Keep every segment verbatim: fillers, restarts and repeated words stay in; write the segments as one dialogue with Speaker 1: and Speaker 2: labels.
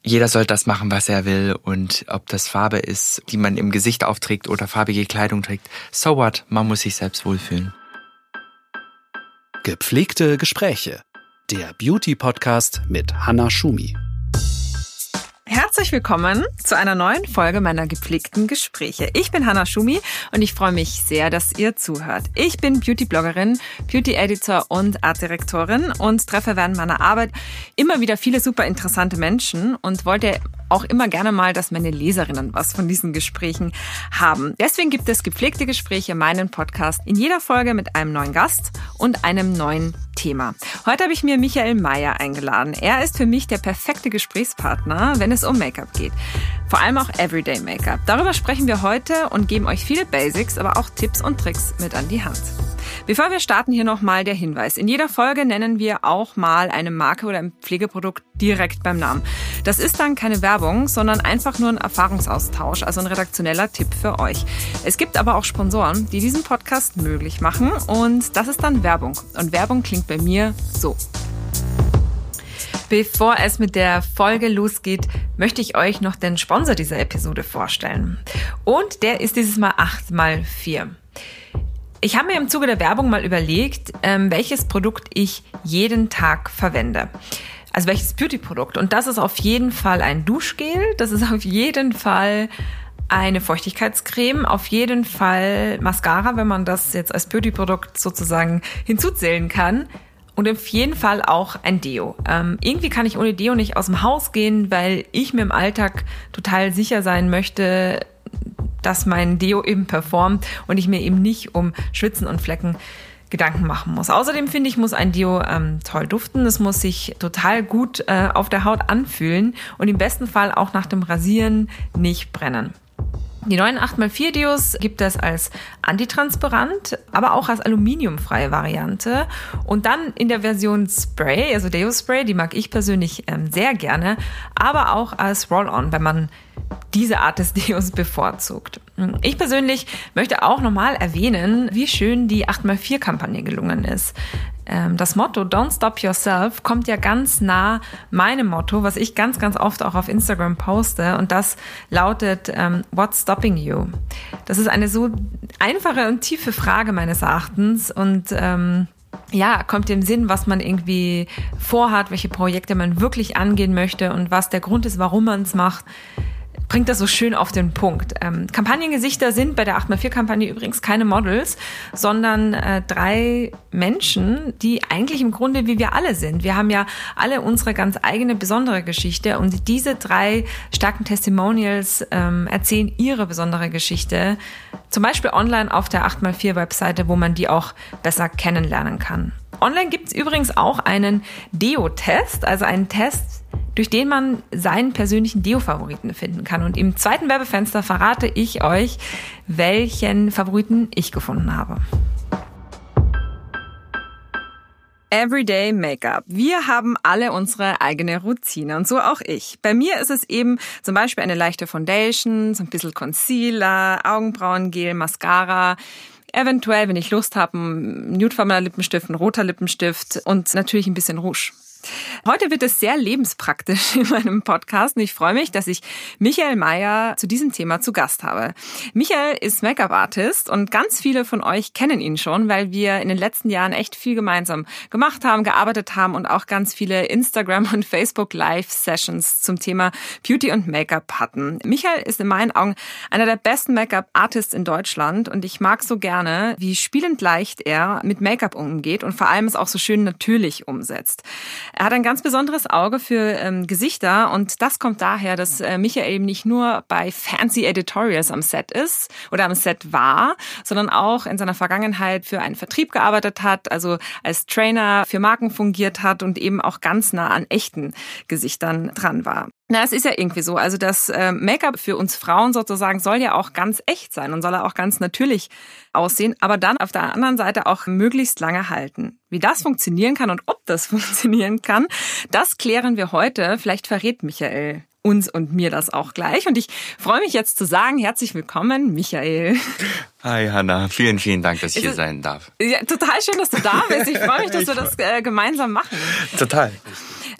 Speaker 1: jeder soll das machen, was er will. Und ob das Farbe ist, die man im Gesicht aufträgt oder farbige Kleidung trägt, so what, man muss sich selbst wohlfühlen.
Speaker 2: Gepflegte Gespräche. Der Beauty-Podcast mit Hannah Schumi.
Speaker 3: Herzlich willkommen zu einer neuen Folge meiner gepflegten Gespräche. Ich bin Hannah Schumi und ich freue mich sehr, dass ihr zuhört. Ich bin Beauty-Bloggerin, Beauty-Editor und Artdirektorin und treffe während meiner Arbeit immer wieder viele super interessante Menschen und wollte auch immer gerne mal, dass meine Leserinnen was von diesen Gesprächen haben. Deswegen gibt es gepflegte Gespräche, meinen Podcast, in jeder Folge mit einem neuen Gast und einem neuen Thema. Heute habe ich mir Michael Mayer eingeladen. Er ist für mich der perfekte Gesprächspartner, wenn es um Make-up geht. Vor allem auch Everyday Make-up. Darüber sprechen wir heute und geben euch viele Basics, aber auch Tipps und Tricks mit an die Hand. Bevor wir starten, hier nochmal der Hinweis. In jeder Folge nennen wir auch mal eine Marke oder ein Pflegeprodukt direkt beim Namen. Das ist dann keine Werbung, sondern einfach nur ein Erfahrungsaustausch, also ein redaktioneller Tipp für euch. Es gibt aber auch Sponsoren, die diesen Podcast möglich machen und das ist dann Werbung. Und Werbung klingt bei mir so. Bevor es mit der Folge losgeht, möchte ich euch noch den Sponsor dieser Episode vorstellen. Und der ist dieses Mal acht mal vier. Ich habe mir im Zuge der Werbung mal überlegt, welches Produkt ich jeden Tag verwende. Also welches Beauty-Produkt. Und das ist auf jeden Fall ein Duschgel, das ist auf jeden Fall eine Feuchtigkeitscreme, auf jeden Fall Mascara, wenn man das jetzt als Beauty-Produkt sozusagen hinzuzählen kann. Und auf jeden Fall auch ein Deo. Ähm, irgendwie kann ich ohne Deo nicht aus dem Haus gehen, weil ich mir im Alltag total sicher sein möchte, dass mein Deo eben performt und ich mir eben nicht um Schwitzen und Flecken Gedanken machen muss. Außerdem finde ich, muss ein Deo ähm, toll duften. Es muss sich total gut äh, auf der Haut anfühlen und im besten Fall auch nach dem Rasieren nicht brennen. Die neuen acht mal vier Deos gibt es als antitransparent, aber auch als aluminiumfreie Variante. Und dann in der Version Spray, also Deo-Spray, die mag ich persönlich ähm, sehr gerne, aber auch als Roll-On, wenn man diese Art des Deos bevorzugt. Ich persönlich möchte auch nochmal erwähnen, wie schön die acht mal vier Kampagne gelungen ist. Das Motto Don't Stop Yourself kommt ja ganz nah meinem Motto, was ich ganz, ganz oft auch auf Instagram poste. Und das lautet um, What's stopping you? Das ist eine so einfache und tiefe Frage meines Erachtens. Und ähm, ja, kommt dem Sinn, was man irgendwie vorhat, welche Projekte man wirklich angehen möchte und was der Grund ist, warum man es macht. Bringt das so schön auf den Punkt. Ähm, Kampagnengesichter sind bei der acht mal vier Kampagne übrigens keine Models, sondern äh, drei Menschen, die eigentlich im Grunde wie wir alle sind. Wir haben ja alle unsere ganz eigene besondere Geschichte und diese drei starken Testimonials ähm, erzählen ihre besondere Geschichte, zum Beispiel online auf der acht mal vier Webseite, wo man die auch besser kennenlernen kann. Online gibt es übrigens auch einen Deo-Test, also einen Test, durch den man seinen persönlichen Deo-Favoriten finden kann. Und im zweiten Werbefenster verrate ich euch, welchen Favoriten ich gefunden habe. Everyday Make-up. Wir haben alle unsere eigene Routine und so auch ich. Bei mir ist es eben zum Beispiel eine leichte Foundation, so ein bisschen Concealer, Augenbrauengel, Mascara, eventuell, wenn ich Lust habe, ein nudefarbener Lippenstift, ein roter Lippenstift und natürlich ein bisschen Rouge. Heute wird es sehr lebenspraktisch in meinem Podcast und ich freue mich, dass ich Michael Mayer zu diesem Thema zu Gast habe. Michael ist Make-up-Artist und ganz viele von euch kennen ihn schon, weil wir in den letzten Jahren echt viel gemeinsam gemacht haben, gearbeitet haben und auch ganz viele Instagram- und Facebook-Live-Sessions zum Thema Beauty und Make-up hatten. Michael ist in meinen Augen einer der besten Make-up-Artists in Deutschland und ich mag so gerne, wie spielend leicht er mit Make-up umgeht und vor allem es auch so schön natürlich umsetzt. Er hat ein ganz besonderes Auge für ähm, Gesichter und das kommt daher, dass äh, Michael eben nicht nur bei fancy Editorials am Set ist oder am Set war, sondern auch in seiner Vergangenheit für einen Vertrieb gearbeitet hat, also als Trainer für Marken fungiert hat und eben auch ganz nah an echten Gesichtern dran war. Na, es ist ja irgendwie so, also das äh, Make-up für uns Frauen sozusagen soll ja auch ganz echt sein und soll auch ganz natürlich aussehen, aber dann auf der anderen Seite auch möglichst lange halten. Wie das funktionieren kann und ob das funktionieren kann, das klären wir heute. Vielleicht verrät Michael uns und mir das auch gleich. Und ich freue mich jetzt zu sagen, herzlich willkommen, Michael.
Speaker 1: Hi Hannah, vielen, vielen Dank, dass ich hier sein darf.
Speaker 3: Ja, total schön, dass du da bist. Ich freue mich, dass wir das äh, gemeinsam machen.
Speaker 1: Total.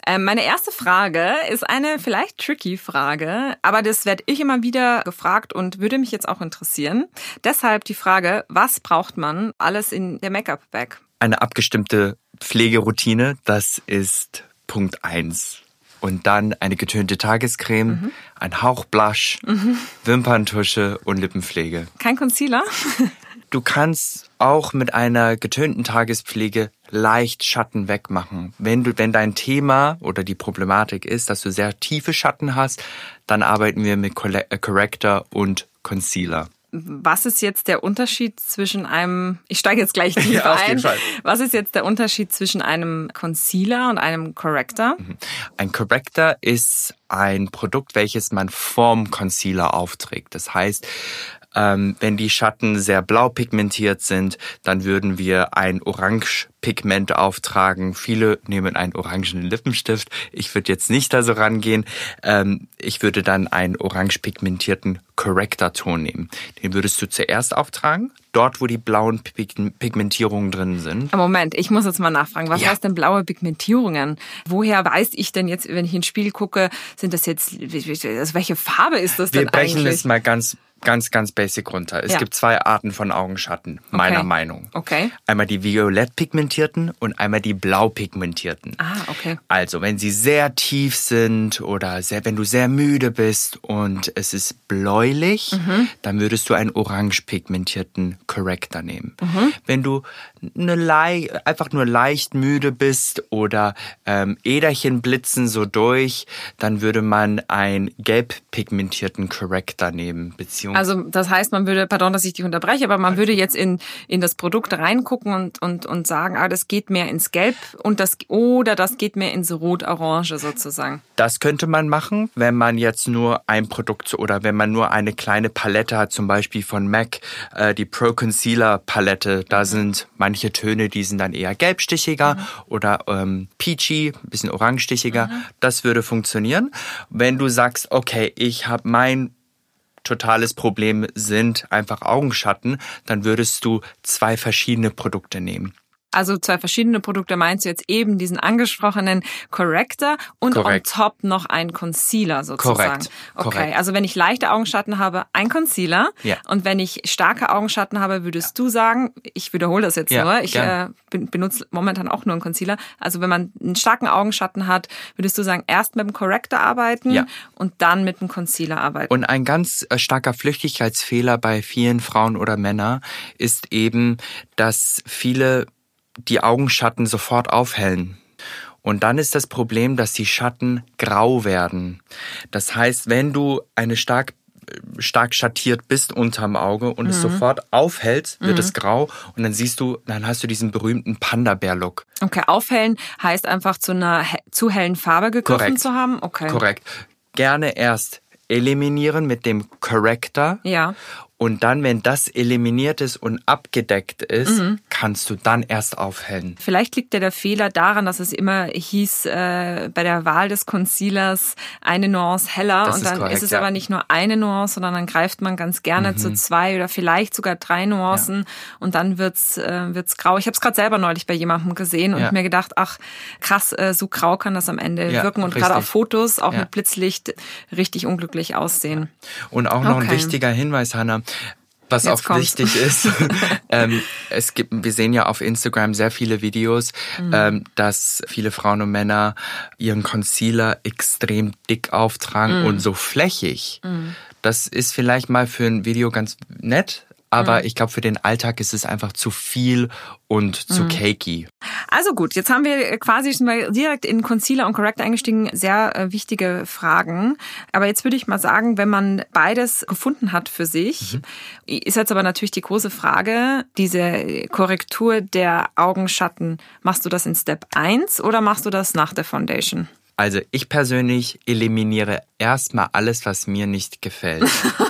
Speaker 3: Ähm, meine erste Frage ist eine vielleicht tricky Frage, aber das werde ich immer wieder gefragt und würde mich jetzt auch interessieren. Deshalb die Frage, was braucht man alles in der Make-up-Bag?
Speaker 1: Eine abgestimmte Pflegeroutine, das ist Punkt eins. Und dann eine getönte Tagescreme, mhm. ein Hauch Blush, mhm. Wimperntusche und Lippenpflege.
Speaker 3: Kein Concealer?
Speaker 1: Du kannst auch mit einer getönten Tagespflege leicht Schatten wegmachen. Wenn du, wenn dein Thema oder die Problematik ist, dass du sehr tiefe Schatten hast, dann arbeiten wir mit Corrector und Concealer.
Speaker 3: Was ist jetzt der Unterschied zwischen einem, ich steige jetzt gleich tief ja, ein, was ist jetzt der Unterschied zwischen einem Concealer und einem Corrector?
Speaker 1: Ein Corrector ist ein Produkt, welches man vorm Concealer aufträgt. Das heißt, Ähm, wenn die Schatten sehr blau pigmentiert sind, dann würden wir ein Orange-Pigment auftragen. Viele nehmen einen orangenen Lippenstift. Ich würde jetzt nicht da so rangehen. Ähm, ich würde dann einen orange pigmentierten Corrector-Ton nehmen. Den würdest du zuerst auftragen, dort wo die blauen Pigmentierungen drin sind.
Speaker 3: Moment, ich muss jetzt mal nachfragen. Was ja. heißt denn blaue Pigmentierungen? Woher weiß ich denn jetzt, wenn ich ins Spiel gucke, sind das jetzt, also welche Farbe ist das
Speaker 1: Wir
Speaker 3: denn eigentlich?
Speaker 1: Wir brechen es mal ganz Ganz, ganz basic runter. Es ja. gibt zwei Arten von Augenschatten, meiner
Speaker 3: okay.
Speaker 1: Meinung.
Speaker 3: Okay.
Speaker 1: Einmal die violett pigmentierten und einmal die blau pigmentierten.
Speaker 3: Ah, okay.
Speaker 1: Also, wenn sie sehr tief sind oder sehr, wenn du sehr müde bist und es ist bläulich, mhm. dann würdest du einen orange pigmentierten Corrector nehmen. Mhm. Wenn du eine Le- einfach nur leicht müde bist oder ähm, Äderchen blitzen so durch, dann würde man einen gelb pigmentierten Corrector nehmen, beziehungsweise
Speaker 3: Also das heißt, man würde, pardon, dass ich dich unterbreche, aber man würde jetzt in in das Produkt reingucken und und und sagen, ah, das geht mehr ins Gelb und das oder das geht mehr ins Rot-Orange sozusagen.
Speaker 1: Das könnte man machen, wenn man jetzt nur ein Produkt oder wenn man nur eine kleine Palette hat, zum Beispiel von M A C, äh, die Pro Concealer Palette. Da mhm. sind manche Töne, die sind dann eher gelbstichiger mhm. oder ähm, peachy, ein bisschen orangestichiger. Mhm. Das würde funktionieren. Wenn du sagst, okay, ich habe mein totales Problem sind einfach Augenschatten, dann würdest du zwei verschiedene Produkte nehmen.
Speaker 3: Also zwei verschiedene Produkte meinst du jetzt eben diesen angesprochenen Corrector und
Speaker 1: Korrekt.
Speaker 3: on top noch ein Concealer sozusagen.
Speaker 1: Korrekt.
Speaker 3: Okay,
Speaker 1: Korrekt.
Speaker 3: Also wenn ich leichte Augenschatten habe, ein Concealer.
Speaker 1: Ja.
Speaker 3: Und wenn ich starke Augenschatten habe, würdest ja. du sagen, ich wiederhole das jetzt ja, nur, ich äh, benutze momentan auch nur einen Concealer. Also wenn man einen starken Augenschatten hat, würdest du sagen, erst mit dem Corrector arbeiten
Speaker 1: ja.
Speaker 3: und dann mit dem Concealer arbeiten.
Speaker 1: Und ein ganz starker Flüchtigkeitsfehler bei vielen Frauen oder Männern ist eben, dass viele die Augenschatten sofort aufhellen. Und dann ist das Problem, dass die Schatten grau werden. Das heißt, wenn du eine stark stark schattiert bist unterm Auge und mhm. es sofort aufhältst, wird mhm. es grau und dann siehst du, dann hast du diesen berühmten Panda-Bär-Look.
Speaker 3: Okay, aufhellen heißt einfach zu einer he- zu hellen Farbe gegriffen
Speaker 1: Korrekt.
Speaker 3: zu haben? Okay.
Speaker 1: Korrekt. Gerne erst eliminieren mit dem Corrector.
Speaker 3: Ja.
Speaker 1: Und dann, wenn das eliminiert ist und abgedeckt ist, mhm. kannst du dann erst aufhellen.
Speaker 3: Vielleicht liegt ja der Fehler daran, dass es immer hieß, äh, bei der Wahl des Concealers eine Nuance heller.
Speaker 1: Das
Speaker 3: und
Speaker 1: ist
Speaker 3: dann
Speaker 1: korrekt,
Speaker 3: ist es
Speaker 1: ja.
Speaker 3: aber nicht nur eine Nuance, sondern dann greift man ganz gerne mhm. zu zwei oder vielleicht sogar drei Nuancen ja. und dann wird's äh, wird's grau. Ich habe es gerade selber neulich bei jemandem gesehen und
Speaker 1: ja.
Speaker 3: mir gedacht, ach krass, äh, so grau kann das am Ende
Speaker 1: ja,
Speaker 3: wirken und
Speaker 1: richtig.
Speaker 3: gerade auf Fotos, auch
Speaker 1: ja.
Speaker 3: mit Blitzlicht, richtig unglücklich aussehen.
Speaker 1: Und auch noch
Speaker 3: okay.
Speaker 1: ein wichtiger Hinweis, Hannah, was
Speaker 3: Jetzt
Speaker 1: auch
Speaker 3: kommt's.
Speaker 1: wichtig ist, ähm, es gibt, wir sehen ja auf Instagram sehr viele Videos, mhm. ähm, dass viele Frauen und Männer ihren Concealer extrem dick auftragen mhm. und so flächig. Mhm. Das ist vielleicht mal für ein Video ganz nett, aber mhm. ich glaube, für den Alltag ist es einfach zu viel und zu mhm. cakey.
Speaker 3: Also gut, jetzt haben wir quasi schon mal direkt in Concealer und Corrector eingestiegen. Sehr äh, wichtige Fragen. Aber jetzt würde ich mal sagen, wenn man beides gefunden hat für sich, mhm. ist jetzt aber natürlich die große Frage, diese Korrektur der Augenschatten, machst du das in Step eins oder machst du das nach der Foundation?
Speaker 1: Also ich persönlich eliminiere erstmal alles, was mir nicht gefällt.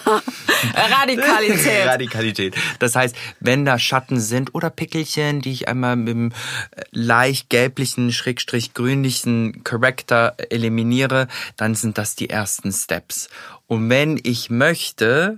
Speaker 3: Radikalität.
Speaker 1: Radikalität. Das heißt, wenn da Schatten sind oder Pickelchen, die ich einmal mit dem leicht gelblichen, schrägstrich grünlichen Corrector eliminiere, dann sind das die ersten Steps. Und wenn ich möchte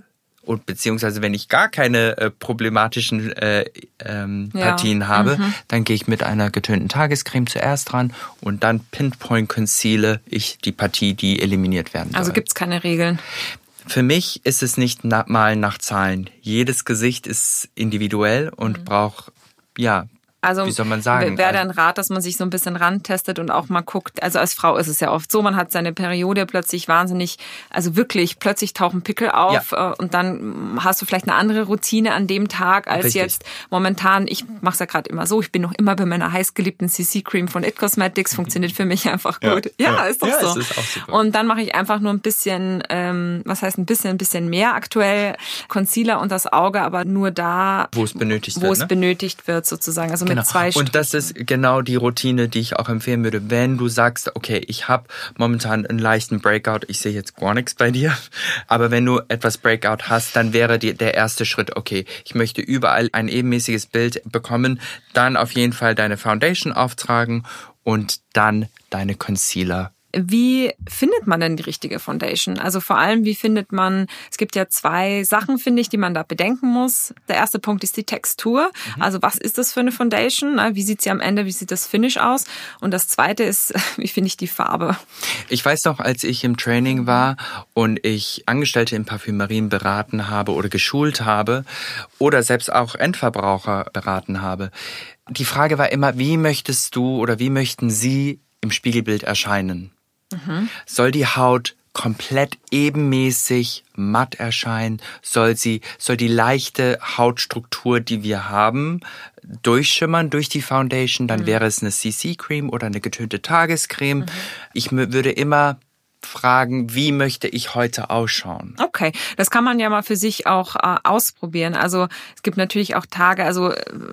Speaker 1: und beziehungsweise wenn ich gar keine äh, problematischen äh, ähm,
Speaker 3: Ja.
Speaker 1: Partien habe,
Speaker 3: Mhm.
Speaker 1: dann gehe ich mit einer getönten Tagescreme zuerst dran und dann Pinpoint conceale ich die Partie, die eliminiert werden soll.
Speaker 3: Also gibt's keine Regeln.
Speaker 1: Für mich ist es nicht na- Malen nach Zahlen. Jedes Gesicht ist individuell und
Speaker 3: Mhm.
Speaker 1: braucht, ja,
Speaker 3: Also
Speaker 1: wie soll man sagen?
Speaker 3: wäre dein Rat, dass man sich so ein bisschen rantestet und auch mal guckt. Also als Frau ist es ja oft so, man hat seine Periode plötzlich wahnsinnig, also wirklich plötzlich tauchen Pickel auf
Speaker 1: Ja.
Speaker 3: äh, und dann hast du vielleicht eine andere Routine an dem Tag als
Speaker 1: Richtig.
Speaker 3: jetzt momentan. Ich mache es ja gerade immer so, ich bin noch immer bei meiner heißgeliebten C C-Cream von It Cosmetics, funktioniert für mich einfach
Speaker 1: Ja.
Speaker 3: gut. Ja,
Speaker 1: Ja.
Speaker 3: ist doch
Speaker 1: Ja,
Speaker 3: so.
Speaker 1: es ist auch super.
Speaker 3: Und dann mache ich einfach nur ein bisschen, ähm, was heißt ein bisschen, ein bisschen mehr aktuell Concealer und das Auge, aber nur da,
Speaker 1: Wo es benötigt
Speaker 3: wo
Speaker 1: wird.
Speaker 3: es
Speaker 1: ne?
Speaker 3: benötigt wird sozusagen, also
Speaker 1: Genau.
Speaker 3: mit zwei
Speaker 1: Und das ist genau die Routine, die ich auch empfehlen würde. Wenn du sagst, okay, ich habe momentan einen leichten Breakout, ich sehe jetzt gar nichts bei dir, aber wenn du etwas Breakout hast, dann wäre die, der erste Schritt, okay, ich möchte überall ein ebenmäßiges Bild bekommen, dann auf jeden Fall deine Foundation auftragen und dann deine Concealer.
Speaker 3: Wie findet man denn die richtige Foundation? Also vor allem, wie findet man, es gibt ja zwei Sachen, finde ich, die man da bedenken muss. Der erste Punkt ist die Textur. Mhm. Also was ist das für eine Foundation? Wie sieht sie am Ende, wie sieht das Finish aus? Und das zweite ist, wie finde ich die Farbe?
Speaker 1: Ich weiß noch, als ich im Training war und ich Angestellte in Parfümerien beraten habe oder geschult habe oder selbst auch Endverbraucher beraten habe, die Frage war immer, wie möchtest du oder wie möchten sie im Spiegelbild erscheinen? Mhm. Soll die Haut komplett ebenmäßig matt erscheinen? Soll sie, soll die leichte Hautstruktur, die wir haben, durchschimmern durch die Foundation? Dann mhm. wäre es eine C C-Creme oder eine getönte Tagescreme. Mhm. Ich würde immer fragen, wie möchte ich heute ausschauen?
Speaker 3: Okay, das kann man ja mal für sich auch äh, ausprobieren. Also es gibt natürlich auch Tage, also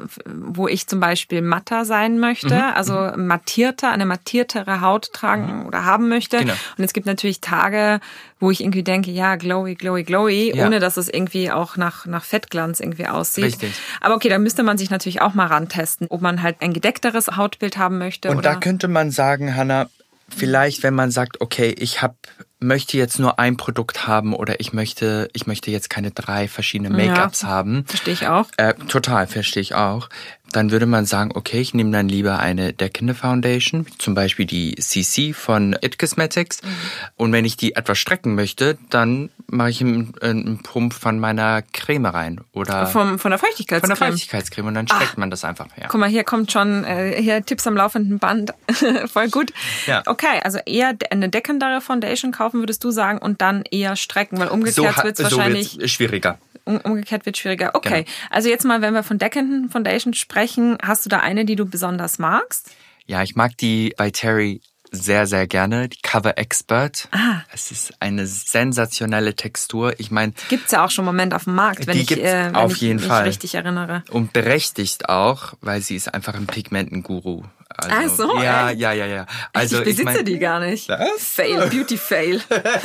Speaker 3: wo ich zum Beispiel matter sein möchte, mhm. also mattierter, eine mattiertere Haut tragen mhm. oder haben möchte.
Speaker 1: Genau.
Speaker 3: Und es gibt natürlich Tage, wo ich irgendwie denke, ja, glowy, glowy, glowy,
Speaker 1: ja.
Speaker 3: ohne dass es irgendwie auch nach, nach Fettglanz irgendwie aussieht.
Speaker 1: Richtig.
Speaker 3: Aber okay, da müsste man sich natürlich auch mal rantesten, ob man halt ein gedeckteres Hautbild haben möchte.
Speaker 1: Und
Speaker 3: oder
Speaker 1: da könnte man sagen, Hannah, vielleicht, wenn man sagt, okay, ich hab, möchte jetzt nur ein Produkt haben oder ich möchte, ich möchte jetzt keine drei verschiedene Make-ups
Speaker 3: ja,
Speaker 1: haben.
Speaker 3: Verstehe ich auch.
Speaker 1: Äh, total, verstehe ich auch. Dann würde man sagen, okay, ich nehme dann lieber eine deckende Foundation, zum Beispiel die C C von It Cosmetics. Mhm. Und wenn ich die etwas strecken möchte, dann mache ich einen, einen Pump von meiner Creme rein. Oder
Speaker 3: Vom, von der Feuchtigkeitscreme.
Speaker 1: Von der Feuchtigkeitscreme und dann streckt Ach, man das einfach. Ja.
Speaker 3: Guck mal, hier kommt schon äh, hier Tipps am laufenden Band. Voll gut.
Speaker 1: Ja.
Speaker 3: Okay, also eher eine deckendere Foundation kaufen, würdest du sagen, und dann eher strecken, weil umgekehrt
Speaker 1: so,
Speaker 3: wird es
Speaker 1: so
Speaker 3: wahrscheinlich...
Speaker 1: wird's schwieriger.
Speaker 3: Umgekehrt wird schwieriger. Okay,
Speaker 1: genau.
Speaker 3: Also jetzt mal, wenn wir von deckenden Foundation sprechen, hast du da eine, die du besonders magst?
Speaker 1: Ja, ich mag die bei Terry sehr, sehr gerne, die Cover Expert.
Speaker 3: Ah.
Speaker 1: Es ist eine sensationelle Textur. Ich meine,
Speaker 3: gibt's ja auch schon im Moment auf dem Markt, wenn
Speaker 1: die
Speaker 3: ich,
Speaker 1: gibt's
Speaker 3: äh, wenn
Speaker 1: auf
Speaker 3: ich
Speaker 1: jeden
Speaker 3: mich
Speaker 1: Fall.
Speaker 3: richtig erinnere.
Speaker 1: Und berechtigt auch, weil sie ist einfach ein Pigmentenguru. Also,
Speaker 3: Ach so,
Speaker 1: ja,
Speaker 3: ey.
Speaker 1: ja, ja, ja. Also
Speaker 3: ich besitze
Speaker 1: ich mein,
Speaker 3: die gar nicht.
Speaker 1: Was?
Speaker 3: Fail, Beauty Fail.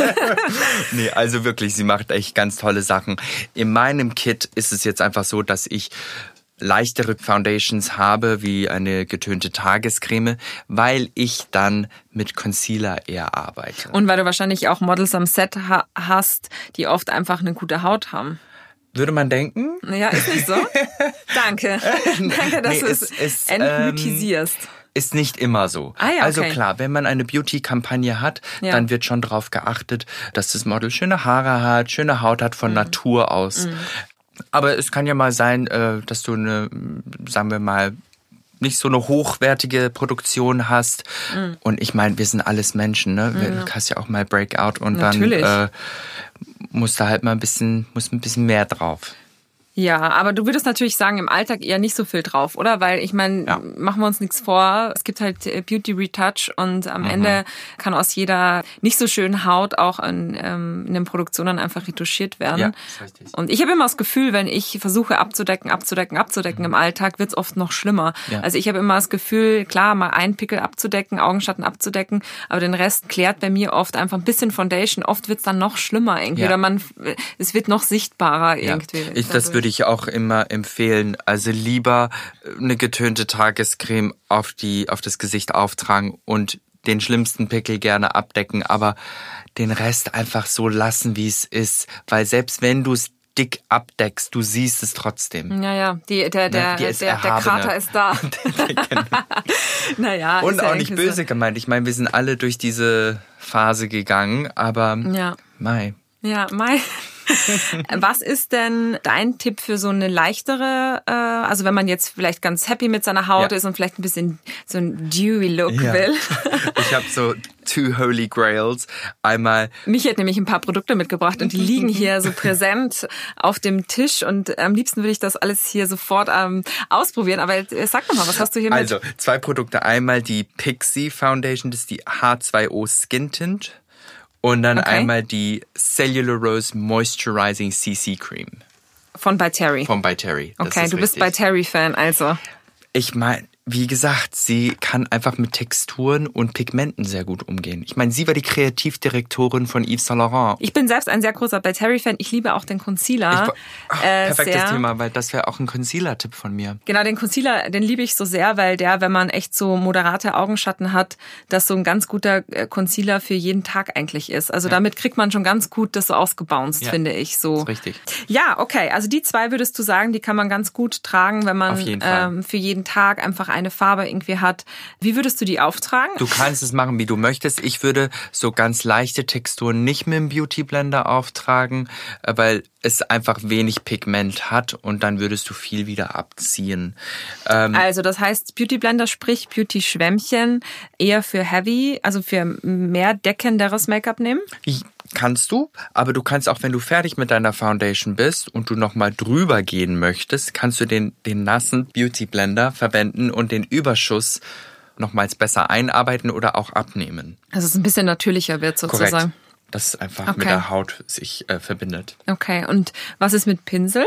Speaker 1: Nee, also wirklich, sie macht echt ganz tolle Sachen. In meinem Kit ist es jetzt einfach so, dass ich leichtere Foundations habe, wie eine getönte Tagescreme, weil ich dann mit Concealer eher arbeite.
Speaker 3: Und weil du wahrscheinlich auch Models am Set ha- hast, die oft einfach eine gute Haut haben.
Speaker 1: Würde man denken?
Speaker 3: Ja, ist nicht so? Danke. Danke, dass
Speaker 1: Nee,
Speaker 3: du es,
Speaker 1: es ist,
Speaker 3: entmythisierst.
Speaker 1: Ähm, ist nicht immer so.
Speaker 3: Ah, ja, okay.
Speaker 1: Also klar, wenn man eine Beauty-Kampagne hat,
Speaker 3: ja.
Speaker 1: dann wird schon darauf geachtet, dass das Model schöne Haare hat, schöne Haut hat von mhm. Natur aus. Mhm. Aber es kann ja mal sein, dass du eine, sagen wir mal, nicht so eine hochwertige Produktion hast. Mhm. Und ich meine, wir sind alles Menschen, ne? Mhm. Du hast ja auch mal Breakout und Natürlich. dann äh, muss da halt mal ein bisschen, muss ein bisschen mehr drauf.
Speaker 3: Ja, aber du würdest natürlich sagen, im Alltag eher nicht so viel drauf, oder? Weil ich meine, ja. machen wir uns nichts vor. Es gibt halt Beauty Retouch und am mhm. Ende kann aus jeder nicht so schönen Haut auch in, ähm, in den Produktionen einfach retuschiert werden.
Speaker 1: Ja, das ist richtig.
Speaker 3: Und ich habe immer das Gefühl, wenn ich versuche abzudecken, abzudecken, abzudecken mhm. im Alltag, wird's oft noch schlimmer. Ja. Also ich habe immer das Gefühl, klar, mal einen Pickel abzudecken, Augenschatten abzudecken, aber den Rest klärt bei mir oft einfach ein bisschen Foundation. Oft wird's dann noch schlimmer irgendwie. Ja. Oder man, es wird noch sichtbarer irgendwie.
Speaker 1: Ja. Ich, das würde ich auch immer empfehlen. Also lieber eine getönte Tagescreme auf die, auf das Gesicht auftragen und den schlimmsten Pickel gerne abdecken, aber den Rest einfach so lassen, wie es ist. Weil selbst wenn du es dick abdeckst, du siehst es trotzdem.
Speaker 3: Ja, ja, die, der, der,
Speaker 1: die ist
Speaker 3: der, der Krater ist da. Naja,
Speaker 1: und
Speaker 3: ist ja
Speaker 1: auch nicht böse
Speaker 3: so.
Speaker 1: gemeint. Ich meine, wir sind alle durch diese Phase gegangen, aber
Speaker 3: ja.
Speaker 1: mei.
Speaker 3: Ja, mei. Was ist denn dein Tipp für so eine leichtere, äh, also wenn man jetzt vielleicht ganz happy mit seiner Haut
Speaker 1: ja.
Speaker 3: ist und vielleicht ein bisschen so ein dewy Look
Speaker 1: ja.
Speaker 3: will?
Speaker 1: Ich habe so two holy grails. Einmal...
Speaker 3: Mich hat nämlich ein paar Produkte mitgebracht und die liegen hier so präsent auf dem Tisch und am liebsten würde ich das alles hier sofort ähm, ausprobieren. Aber jetzt, sag doch mal, was hast du hier mit?
Speaker 1: Also, zwei Produkte. Einmal die Pixie Foundation, das ist die H zwei O Skin Tint. Und dann
Speaker 3: okay.
Speaker 1: einmal die Cellulose Moisturizing C C Cream.
Speaker 3: Von By Terry.
Speaker 1: Von By Terry.
Speaker 3: Okay, du bist By Terry-Fan, also.
Speaker 1: Ich meine, wie gesagt, sie kann einfach mit Texturen und Pigmenten sehr gut umgehen. Ich meine, sie war die Kreativdirektorin von Yves Saint Laurent.
Speaker 3: Ich bin selbst ein sehr großer By Terry-Fan. Ich liebe auch den Concealer.
Speaker 1: Ich, ach,
Speaker 3: äh,
Speaker 1: perfektes
Speaker 3: sehr.
Speaker 1: Thema, weil das wäre auch ein Concealer-Tipp von mir.
Speaker 3: Genau, den Concealer, den liebe ich so sehr, weil der, wenn man echt so moderate Augenschatten hat, das so ein ganz guter Concealer für jeden Tag eigentlich ist. Also ja. damit kriegt man schon ganz gut das so ausgebounced, ja. finde ich. So.
Speaker 1: Das ist richtig.
Speaker 3: Ja, okay. Also die zwei würdest du sagen, die kann man ganz gut tragen, wenn man
Speaker 1: Auf jeden
Speaker 3: ähm, für jeden Tag einfach eine Farbe irgendwie hat. Wie würdest du die auftragen?
Speaker 1: Du kannst es machen, wie du möchtest. Ich würde so ganz leichte Texturen nicht mit dem Beauty Blender auftragen, weil es einfach wenig Pigment hat und dann würdest du viel wieder abziehen.
Speaker 3: Ähm also das heißt Beauty Blender, sprich Beauty Schwämmchen, eher für heavy, also für mehr deckenderes Make-up nehmen?
Speaker 1: Ich Kannst du, aber du kannst auch, wenn du fertig mit deiner Foundation bist und du nochmal drüber gehen möchtest, kannst du den, den nassen Beauty Blender verwenden und den Überschuss nochmals besser einarbeiten oder auch abnehmen.
Speaker 3: Also es ein bisschen natürlicher wird sozusagen.
Speaker 1: Korrekt. Dass es einfach
Speaker 3: okay.
Speaker 1: mit der Haut sich äh, verbindet.
Speaker 3: Okay, und was ist mit Pinsel?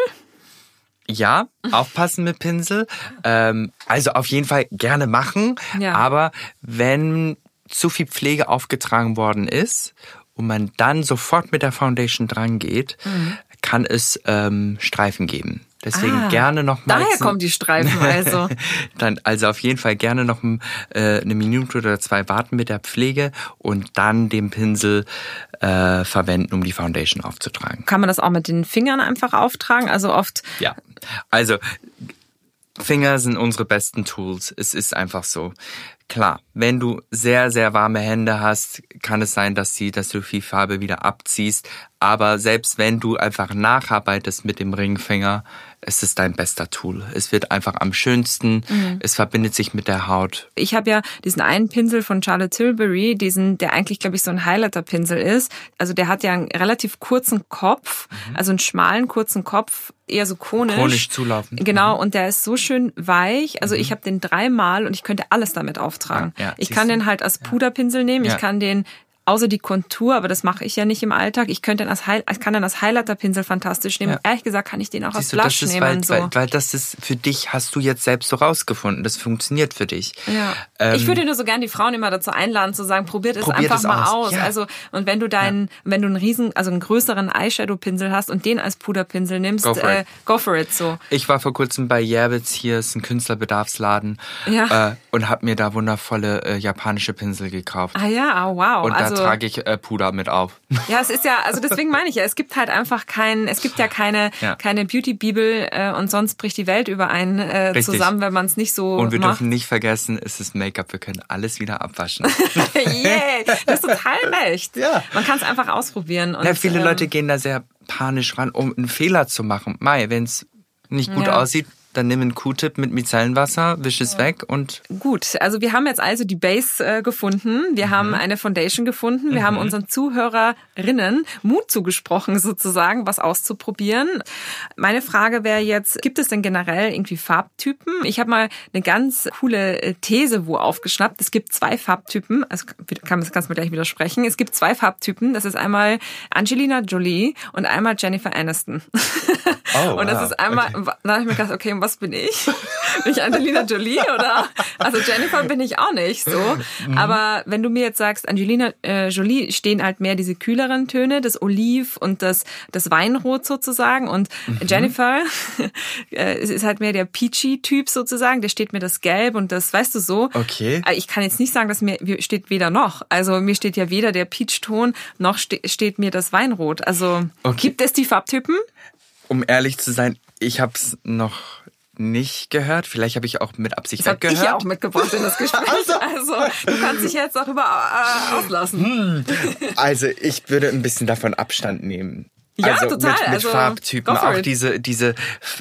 Speaker 1: Ja, aufpassen mit Pinsel. Ähm, also auf jeden Fall gerne machen,
Speaker 3: ja.
Speaker 1: aber wenn zu viel Pflege aufgetragen worden ist und man dann sofort mit der Foundation dran geht, mhm. kann es ähm, Streifen geben. Deswegen
Speaker 3: ah,
Speaker 1: gerne noch mal.
Speaker 3: Daher kommen die Streifen also.
Speaker 1: Dann also auf jeden Fall gerne noch äh, eine Minute oder zwei warten mit der Pflege und dann den Pinsel äh, verwenden, um die Foundation aufzutragen.
Speaker 3: Kann man das auch mit den Fingern einfach auftragen? Also oft.
Speaker 1: Ja, also Finger sind unsere besten Tools. Es ist einfach so. Klar, wenn du sehr, sehr warme Hände hast, kann es sein, dass, sie, dass du viel Farbe wieder abziehst. Aber selbst wenn du einfach nacharbeitest mit dem Ringfinger, es ist dein bester Tool. Es wird einfach am schönsten. Mhm. Es verbindet sich mit der Haut.
Speaker 3: Ich habe ja diesen einen Pinsel von Charlotte Tilbury, diesen, der eigentlich, glaube ich, so ein Highlighter-Pinsel ist. Also der hat ja einen relativ kurzen Kopf, mhm. also einen schmalen, kurzen Kopf, eher so konisch.
Speaker 1: Konisch zulaufen.
Speaker 3: Genau, und der ist so schön weich. Also mhm. ich habe den dreimal und ich könnte alles damit auftragen.
Speaker 1: Ja, ja,
Speaker 3: ich kann den halt als Puderpinsel nehmen,
Speaker 1: ja.
Speaker 3: ich kann den außer die Kontur, aber das mache ich ja nicht im Alltag. Ich könnte den als Heil, ich kann den als Highlighter-Pinsel fantastisch nehmen. Ja. Ehrlich gesagt kann ich den auch
Speaker 1: Siehst
Speaker 3: als Blush
Speaker 1: du, das ist,
Speaker 3: nehmen.
Speaker 1: Weil,
Speaker 3: so.
Speaker 1: weil, weil das ist für dich, hast du jetzt selbst so rausgefunden. Das funktioniert für dich.
Speaker 3: Ja.
Speaker 1: Ähm,
Speaker 3: ich würde nur so gern die Frauen immer dazu einladen, zu sagen, probiert es
Speaker 1: probiert
Speaker 3: einfach
Speaker 1: es
Speaker 3: mal
Speaker 1: aus.
Speaker 3: aus.
Speaker 1: Ja.
Speaker 3: Also, und wenn du deinen, ja. wenn du einen riesen, also einen größeren Eyeshadow-Pinsel hast und den als Puderpinsel nimmst,
Speaker 1: go for,
Speaker 3: äh, go for it, so.
Speaker 1: Ich war vor kurzem bei Jerwitz, hier ist ein Künstlerbedarfsladen,
Speaker 3: ja.
Speaker 1: äh, und habe mir da wundervolle äh, japanische Pinsel gekauft.
Speaker 3: Ah ja, oh, wow.
Speaker 1: Und
Speaker 3: also,
Speaker 1: da trage ich äh, Puder mit auf.
Speaker 3: Ja, es ist ja, also deswegen meine ich ja, es gibt halt einfach kein, es gibt ja keine,
Speaker 1: ja.
Speaker 3: keine Beauty-Bibel äh, und sonst bricht die Welt über einen äh, zusammen, wenn man es nicht so
Speaker 1: Und wir
Speaker 3: macht.
Speaker 1: dürfen nicht vergessen, es ist Make-up, wir können alles wieder abwaschen.
Speaker 3: Yay, das ist total recht.
Speaker 1: Ja.
Speaker 3: Man kann es einfach ausprobieren. Und,
Speaker 1: ja, viele
Speaker 3: ähm,
Speaker 1: Leute gehen da sehr panisch ran, um einen Fehler zu machen. Mai, wenn es nicht gut
Speaker 3: ja.
Speaker 1: aussieht, dann nimm einen Q-Tip mit Micellenwasser, wisch es ja. weg und...
Speaker 3: Gut, also wir haben jetzt also die Base äh, gefunden. Wir mhm. haben eine Foundation gefunden. Wir mhm. haben unseren Zuhörerinnen Mut zugesprochen, sozusagen, was auszuprobieren. Meine Frage wäre jetzt, gibt es denn generell irgendwie Farbtypen? Ich habe mal eine ganz coole These wo aufgeschnappt. Es gibt zwei Farbtypen, also kann man kannst du mir gleich widersprechen. Es gibt zwei Farbtypen. Das ist einmal Angelina Jolie und einmal Jennifer Aniston.
Speaker 1: Oh,
Speaker 3: und das
Speaker 1: wow.
Speaker 3: ist einmal,
Speaker 1: okay.
Speaker 3: da habe ich mir gedacht, okay, was bin ich? Bin ich Angelina Jolie oder? Also Jennifer bin ich auch nicht so. Mhm. Aber wenn du mir jetzt sagst, Angelina äh, Jolie stehen halt mehr diese kühleren Töne, das Oliv und das das Weinrot sozusagen. Und mhm. Jennifer äh, ist halt mehr der Peachy-Typ sozusagen. Der steht mir das Gelb und das, weißt du so.
Speaker 1: Okay.
Speaker 3: Ich kann jetzt nicht sagen, dass mir steht weder noch. Also mir steht ja weder der Peach-Ton noch ste- steht mir das Weinrot. Also okay. Gibt es die Farbtypen?
Speaker 1: um ehrlich zu sein, ich habe es noch nicht gehört. Vielleicht habe ich auch mit Absicht
Speaker 3: das
Speaker 1: weggehört.
Speaker 3: Das habe ich ja auch mitgebracht in das Gespräch. Also, also du kannst dich jetzt darüber äh, auslassen.
Speaker 1: Hm. Also ich würde ein bisschen davon Abstand nehmen.
Speaker 3: Ja,
Speaker 1: also
Speaker 3: total.
Speaker 1: Mit, mit
Speaker 3: also,
Speaker 1: Farbtypen. Auch diese, diese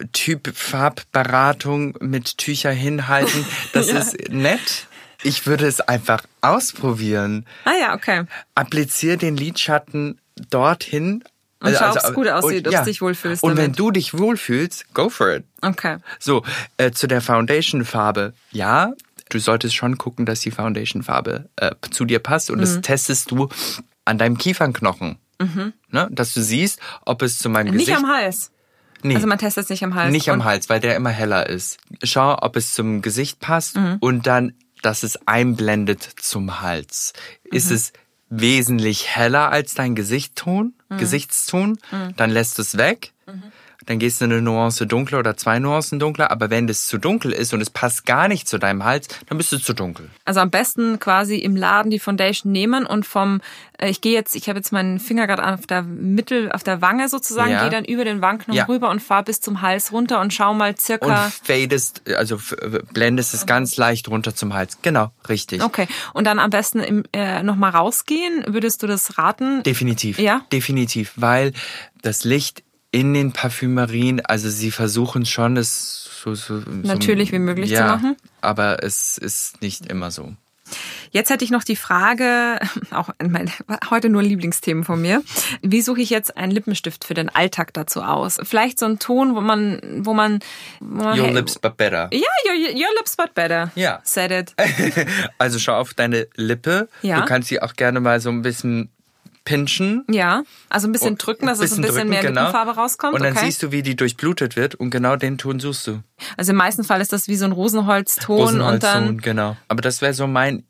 Speaker 1: Typ-Farbberatung mit Tücher hinhalten. Das ja. ist nett. Ich würde es einfach ausprobieren.
Speaker 3: Ah ja, okay.
Speaker 1: Applizier den Lidschatten dorthin.
Speaker 3: Und schau, ob es gut aussieht, ob du
Speaker 1: ja.
Speaker 3: dich wohlfühlst
Speaker 1: Und
Speaker 3: damit.
Speaker 1: wenn du dich wohlfühlst, go for it.
Speaker 3: Okay.
Speaker 1: So, äh, zu der Foundation-Farbe. Ja, du solltest schon gucken, dass die Foundation-Farbe äh, zu dir passt. Und mhm. das testest du an deinem Kiefernknochen. Mhm. Ne? Dass du siehst, ob es zu meinem
Speaker 3: nicht
Speaker 1: Gesicht...
Speaker 3: Nicht am Hals.
Speaker 1: Nee.
Speaker 3: Also man testet es nicht am Hals.
Speaker 1: Nicht am
Speaker 3: und
Speaker 1: Hals, weil der immer heller ist. Schau, ob es zum Gesicht passt mhm. und dann, dass es einblendet zum Hals. Mhm. Ist es wesentlich heller als dein Gesichtton, mhm. Gesichtston, mhm. dann lässt du es weg. Mhm. Dann gehst du eine Nuance dunkler oder zwei Nuancen dunkler. Aber wenn das zu dunkel ist und es passt gar nicht zu deinem Hals, dann bist du zu dunkel.
Speaker 3: Also am besten quasi im Laden die Foundation nehmen und vom, ich gehe jetzt, ich habe jetzt meinen Finger gerade auf der Mittel, auf der Wange sozusagen, ja. gehe dann über den Wangenknochen ja. rüber und fahre bis zum Hals runter und schau mal circa.
Speaker 1: Und fadest, also blendest es ganz leicht runter zum Hals. Genau, richtig.
Speaker 3: Okay. Und dann am besten im, äh, nochmal rausgehen. Würdest du das raten?
Speaker 1: Definitiv.
Speaker 3: Ja?
Speaker 1: Definitiv, weil das Licht in den Parfümerien, also sie versuchen schon, es so, so
Speaker 3: natürlich
Speaker 1: so,
Speaker 3: wie möglich
Speaker 1: ja,
Speaker 3: zu machen.
Speaker 1: Aber es ist nicht immer so.
Speaker 3: Jetzt hätte ich noch die Frage, auch mein, heute nur Lieblingsthemen von mir. Wie suche ich jetzt einen Lippenstift für den Alltag dazu aus? Vielleicht so einen Ton, wo man, wo man, wo man
Speaker 1: Your hey, lips but better.
Speaker 3: Ja, your, your lips but better.
Speaker 1: Ja.
Speaker 3: Said it.
Speaker 1: Also schau auf deine Lippe.
Speaker 3: Ja.
Speaker 1: Du kannst sie auch gerne mal so ein bisschen pinchen.
Speaker 3: Ja, also ein bisschen drücken, dass es ein bisschen drücken, mehr
Speaker 1: genau.
Speaker 3: Lippenfarbe rauskommt.
Speaker 1: Und dann
Speaker 3: okay.
Speaker 1: siehst du, wie die durchblutet wird und genau den Ton suchst du.
Speaker 3: Also im meisten Fall ist das wie so ein Rosenholzton.
Speaker 1: Rosenholzton,
Speaker 3: und dann
Speaker 1: genau. Aber das wäre so mein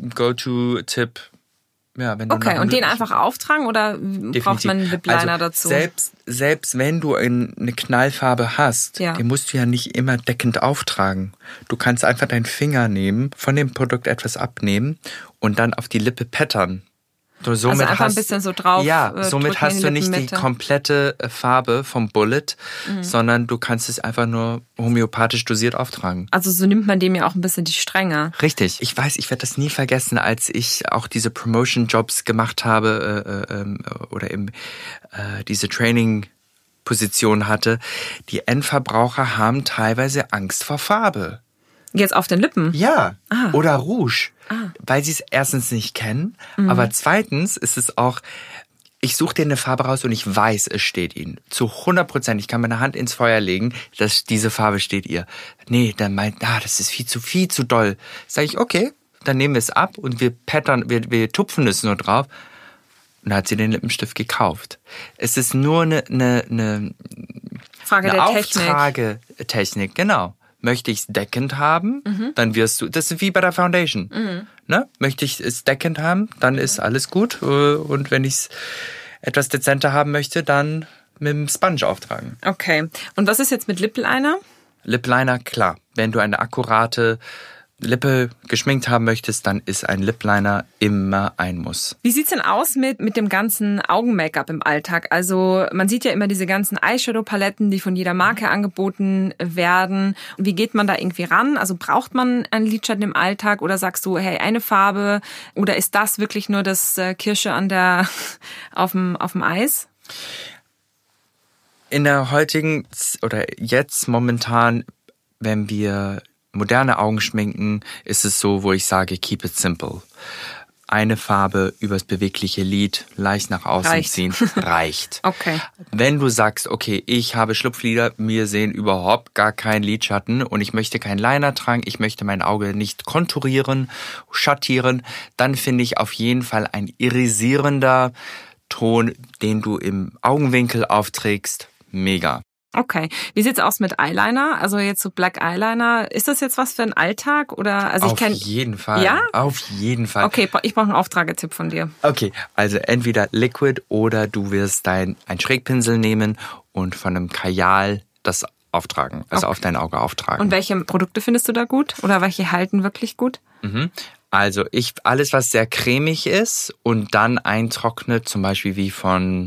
Speaker 1: Go-To-Tipp. Ja, wenn du
Speaker 3: okay, und den einfach auftragen oder
Speaker 1: definitiv.
Speaker 3: Braucht man einen Lip Liner
Speaker 1: also
Speaker 3: dazu?
Speaker 1: Selbst, selbst wenn du eine Knallfarbe hast,
Speaker 3: ja.
Speaker 1: den musst du ja nicht immer deckend auftragen. Du kannst einfach deinen Finger nehmen, von dem Produkt etwas abnehmen und dann auf die Lippe pattern. So, somit
Speaker 3: also einfach
Speaker 1: hast,
Speaker 3: ein bisschen so drauf.
Speaker 1: Ja,
Speaker 3: äh,
Speaker 1: somit hast du nicht die komplette Farbe vom Bullet, mhm. sondern du kannst es einfach nur homöopathisch dosiert auftragen.
Speaker 3: Also so nimmt man dem ja auch ein bisschen die Strenge.
Speaker 1: Richtig. Ich weiß, ich werde das nie vergessen, als ich auch diese Promotion-Jobs gemacht habe äh, äh, oder eben äh, diese Training-Position hatte. Die Endverbraucher haben teilweise Angst vor Farbe.
Speaker 3: Jetzt auf den Lippen?
Speaker 1: Ja.
Speaker 3: Ah.
Speaker 1: Oder Rouge.
Speaker 3: Ah.
Speaker 1: Weil sie es erstens nicht kennen,
Speaker 3: mhm.
Speaker 1: aber zweitens ist es auch, ich suche dir eine Farbe raus und ich weiß, es steht ihnen. Zu hundert Prozent. Ich kann meine Hand ins Feuer legen, dass diese Farbe steht ihr. Nee, dann meint, ah, das ist viel zu, viel zu doll. Sag ich, okay, dann nehmen wir es ab und wir pattern, wir, wir tupfen es nur drauf. Und dann hat sie den Lippenstift gekauft. Es ist nur eine, eine, eine,
Speaker 3: Frage
Speaker 1: eine
Speaker 3: der Technik.
Speaker 1: Auftragetechnik, genau. Möchte ich es deckend haben, mhm. dann wirst du, das ist wie bei der Foundation. Mhm. Ne? Möchte ich es deckend haben, dann mhm. ist alles gut. Und wenn ich es etwas dezenter haben möchte, dann mit dem Sponge auftragen.
Speaker 3: Okay. Und was ist jetzt mit Lip Liner?
Speaker 1: Lip Liner, klar. Wenn du eine akkurate Lippe geschminkt haben möchtest, dann ist ein Lip Liner immer ein Muss.
Speaker 3: Wie sieht's denn aus mit, mit dem ganzen Augen-Make-up im Alltag? Also man sieht ja immer diese ganzen Eyeshadow-Paletten, die von jeder Marke angeboten werden. Wie geht man da irgendwie ran? Also braucht man einen Lidschatten im Alltag oder sagst du, hey, eine Farbe? Oder ist das wirklich nur das Kirsche an der, auf dem, auf dem Eis?
Speaker 1: In der heutigen oder jetzt momentan, wenn wir moderne Augen schminken, ist es so, wo ich sage, keep it simple. Eine Farbe übers bewegliche Lid, leicht nach außen
Speaker 3: reicht.
Speaker 1: ziehen, reicht.
Speaker 3: Okay.
Speaker 1: Wenn du sagst, okay, ich habe Schlupflider, mir sehen überhaupt gar keinen Lidschatten und ich möchte keinen Liner tragen, ich möchte mein Auge nicht konturieren, schattieren, dann finde ich auf jeden Fall ein irisierender Ton, den du im Augenwinkel aufträgst, mega.
Speaker 3: Okay. Wie sieht's aus mit Eyeliner? Also jetzt so Black Eyeliner. Ist das jetzt was für einen Alltag? Oder also ich
Speaker 1: Auf
Speaker 3: kenn,
Speaker 1: jeden Fall.
Speaker 3: Ja?
Speaker 1: Auf jeden Fall.
Speaker 3: Okay, ich brauche einen Auftragetipp von dir.
Speaker 1: Okay, also entweder Liquid oder du wirst dein ein Schrägpinsel nehmen und von einem Kajal das auftragen, also okay. auf dein Auge auftragen.
Speaker 3: Und welche Produkte findest du da gut? Oder welche halten wirklich gut?
Speaker 1: Mhm. Also ich alles, was sehr cremig ist und dann eintrocknet, zum Beispiel wie von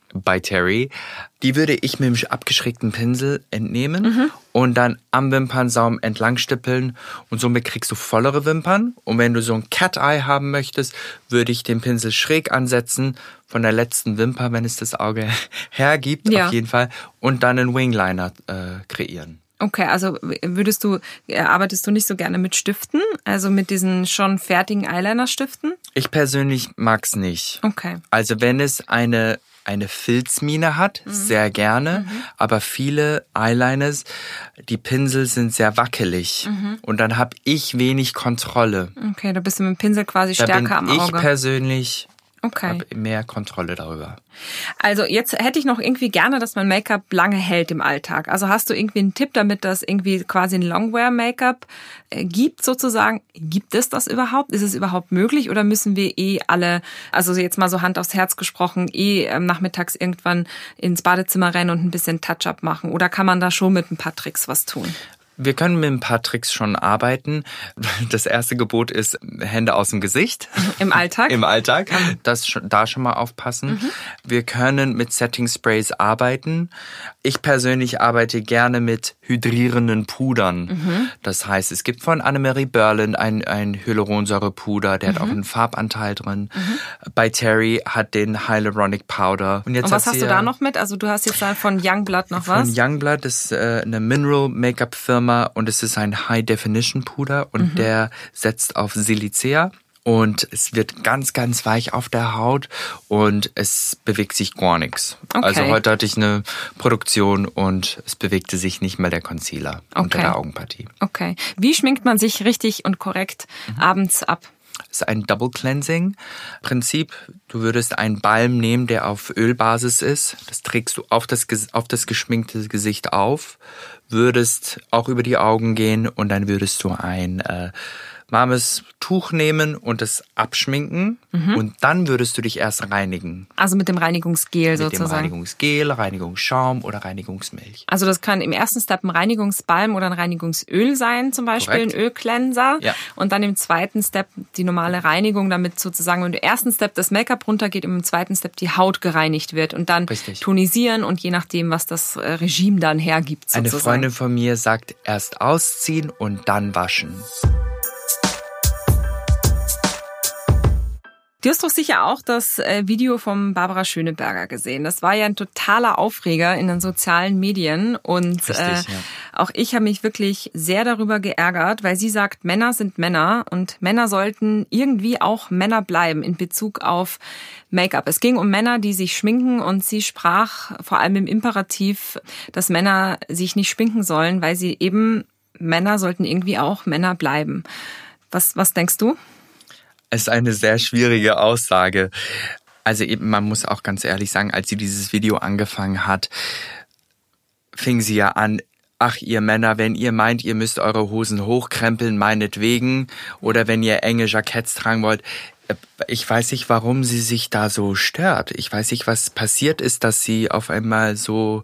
Speaker 1: By Terry. Die würde ich mit dem abgeschrägten Pinsel entnehmen mhm. und dann am Wimpernsaum entlang stippeln und somit kriegst du vollere Wimpern. Und wenn du so ein Cat Eye haben möchtest, würde ich den Pinsel schräg ansetzen von der letzten Wimper, wenn es das Auge hergibt, ja. auf jeden Fall, und dann einen Wingliner äh, kreieren.
Speaker 3: Okay, also würdest du, arbeitest du nicht so gerne mit Stiften, also mit diesen schon fertigen Eyeliner-Stiften?
Speaker 1: Ich persönlich mag's nicht.
Speaker 3: Okay.
Speaker 1: Also wenn es eine eine Filzmine hat, mhm. sehr gerne, mhm. aber viele Eyeliners, die Pinsel sind sehr wackelig mhm. und dann habe ich wenig Kontrolle.
Speaker 3: Okay, da bist du mit dem Pinsel quasi da stärker am Auge.
Speaker 1: Ich persönlich
Speaker 3: okay.
Speaker 1: habe mehr Kontrolle darüber.
Speaker 3: Also jetzt hätte ich noch irgendwie gerne, dass mein Make-up lange hält im Alltag. Also hast du irgendwie einen Tipp, damit das irgendwie quasi ein Longwear-Make-up gibt sozusagen? Gibt es das überhaupt? Ist es überhaupt möglich oder müssen wir eh alle, also jetzt mal so Hand aufs Herz gesprochen, eh nachmittags irgendwann ins Badezimmer rennen und ein bisschen Touch-up machen? Oder kann man da schon mit ein paar Tricks was tun?
Speaker 1: Wir können mit ein paar Tricks schon arbeiten. Das erste Gebot ist Hände aus dem Gesicht.
Speaker 3: Im Alltag?
Speaker 1: Im Alltag. Das da schon mal aufpassen. Mhm. Wir können mit Setting Sprays arbeiten. Ich persönlich arbeite gerne mit hydrierenden Pudern. Mhm. Das heißt, es gibt von Annemarie Berland ein, ein Hyaluronsäurepuder, der mhm. hat auch einen Farbanteil drin. Mhm. By Terry hat den Hyaluronic Powder.
Speaker 3: Und, jetzt Und was hast du da noch mit? Also du hast jetzt von Youngblood noch was?
Speaker 1: Von Youngblood ist äh, eine Mineral Make-up Firma. Und es ist ein High-Definition-Puder und mhm. der setzt auf Silicea und es wird ganz, ganz weich auf der Haut und es bewegt sich gar nichts. Okay. Also heute hatte ich eine Produktion und es bewegte sich nicht mehr der Concealer okay. unter der Augenpartie.
Speaker 3: Okay. Wie schminkt man sich richtig und korrekt mhm. abends ab?
Speaker 1: Das ist ein Double Cleansing Prinzip. Du würdest einen Balm nehmen, der auf Ölbasis ist. Das trägst du auf das, auf das geschminkte Gesicht auf, würdest auch über die Augen gehen und dann würdest du ein äh, warmes Tuch nehmen und es abschminken mhm. und dann würdest du dich erst reinigen.
Speaker 3: Also mit dem Reinigungsgel
Speaker 1: mit
Speaker 3: sozusagen?
Speaker 1: Mit dem Reinigungsgel, Reinigungsschaum oder Reinigungsmilch.
Speaker 3: Also das kann im ersten Step ein Reinigungsbalm oder ein Reinigungsöl sein, zum Beispiel Korrekt. Ein Ölcleanser. Ja. Und dann im zweiten Step die normale Reinigung, damit sozusagen im ersten Step das Make-up runtergeht und im zweiten Step die Haut gereinigt wird und dann Richtig. Tonisieren und je nachdem, was das Regime dann hergibt sozusagen.
Speaker 1: Eine Freundin von mir sagt, erst ausziehen und dann waschen.
Speaker 3: Du hast doch sicher auch das Video von Barbara Schöneberger gesehen. Das war ja ein totaler Aufreger in den sozialen Medien. Und Richtig, äh, ja. auch ich habe mich wirklich sehr darüber geärgert, weil sie sagt, Männer sind Männer und Männer sollten irgendwie auch Männer bleiben in Bezug auf Make-up. Es ging um Männer, die sich schminken und sie sprach vor allem im Imperativ, dass Männer sich nicht schminken sollen, weil sie eben, Männer sollten irgendwie auch Männer bleiben. Was, was denkst du?
Speaker 1: Es ist eine sehr schwierige Aussage. Also eben, man muss auch ganz ehrlich sagen, als sie dieses Video angefangen hat, fing sie ja an, ach ihr Männer, wenn ihr meint, ihr müsst eure Hosen hochkrempeln, meinetwegen, oder wenn ihr enge Jacketts tragen wollt. Ich weiß nicht, warum sie sich da so stört. Ich weiß nicht, was passiert ist, dass sie auf einmal so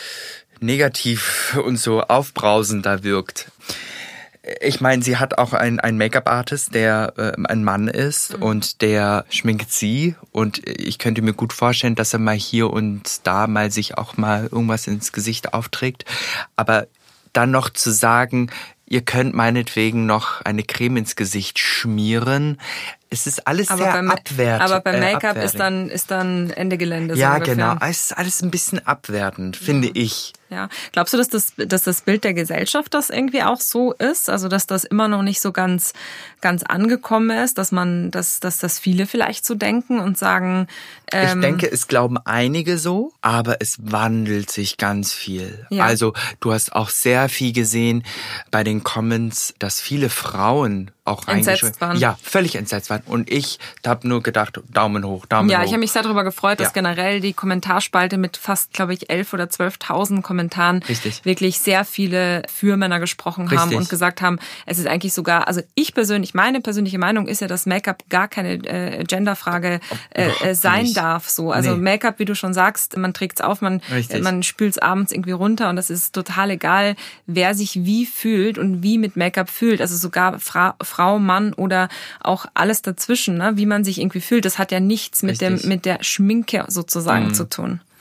Speaker 1: negativ und so aufbrausender wirkt. Ich meine, sie hat auch einen, einen Make-up-Artist, der äh, ein Mann ist mhm. und der schminkt sie. Und ich könnte mir gut vorstellen, dass er mal hier und da mal sich auch mal irgendwas ins Gesicht aufträgt. Aber dann noch zu sagen, ihr könnt meinetwegen noch eine Creme ins Gesicht schmieren. Es ist alles aber sehr abwertend.
Speaker 3: Aber beim Make-up äh, ist dann ist dann Ende Gelände.
Speaker 1: Ja,
Speaker 3: so
Speaker 1: genau. Es ist alles ein bisschen abwertend, finde ja. ich.
Speaker 3: Ja. Glaubst du, dass das, dass das Bild der Gesellschaft das irgendwie auch so ist? Also, dass das immer noch nicht so ganz, ganz angekommen ist, dass man, dass, dass das viele vielleicht so denken und sagen, ähm,
Speaker 1: ich denke, es glauben einige so, aber es wandelt sich ganz viel.
Speaker 3: Ja.
Speaker 1: Also, du hast auch sehr viel gesehen bei den Comments, dass viele Frauen auch
Speaker 3: entsetzt waren.
Speaker 1: Ja, völlig entsetzt waren. Und ich habe nur gedacht, Daumen hoch, Daumen
Speaker 3: ja,
Speaker 1: hoch.
Speaker 3: Ja, ich habe mich sehr darüber gefreut, dass ja. generell die Kommentarspalte mit fast, glaube ich, elf oder zwölftausend Kommentaren
Speaker 1: Richtig.
Speaker 3: wirklich sehr viele Fürmänner gesprochen haben
Speaker 1: Richtig.
Speaker 3: und gesagt haben, es ist eigentlich sogar, also ich persönlich, meine persönliche Meinung ist ja, dass Make-up gar keine äh, Genderfrage äh, sein nicht. darf. So, also nee. Make-up, wie du schon sagst, man trägt's auf, man äh, man spült's abends irgendwie runter und das ist total egal, wer sich wie fühlt und wie mit Make-up fühlt. Also sogar Fra- Frau, Mann oder auch alles dazwischen, ne? Wie man sich irgendwie fühlt, das hat ja nichts mit dem mit der Schminke sozusagen mm. zu tun.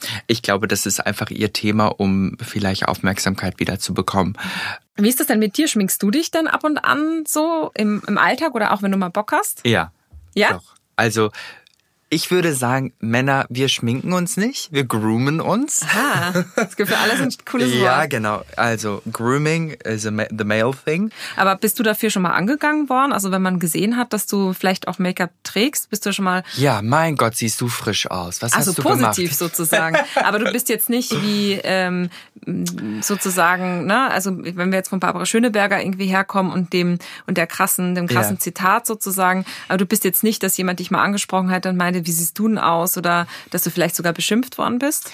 Speaker 1: Ich glaube, das ist einfach ihr Thema, um vielleicht Aufmerksamkeit wieder zu bekommen.
Speaker 3: Wie ist das denn mit dir? Schminkst du dich dann ab und an so im, im Alltag oder auch wenn du mal Bock hast?
Speaker 1: Ja.
Speaker 3: Ja?
Speaker 1: Doch. Also ich würde sagen, Männer, wir schminken uns nicht, wir groomen uns.
Speaker 3: Ah, das gibt für alles ein cooles Wort.
Speaker 1: Ja, genau. Also Grooming is a ma- the male thing.
Speaker 3: Aber bist du dafür schon mal angegangen worden? Also wenn man gesehen hat, dass du vielleicht auch Make-up trägst, bist du schon mal...
Speaker 1: Ja, mein Gott, siehst du frisch aus. Was
Speaker 3: also
Speaker 1: hast du
Speaker 3: positiv
Speaker 1: gemacht?
Speaker 3: sozusagen. Aber du bist jetzt nicht wie ähm, sozusagen, ne? Also wenn wir jetzt von Barbara Schöneberger irgendwie herkommen und dem und der krassen, dem krassen
Speaker 1: Ja.
Speaker 3: Zitat sozusagen, aber du bist jetzt nicht, dass jemand dich mal angesprochen hat und meinte, wie siehst du denn aus? Oder dass du vielleicht sogar beschimpft worden bist?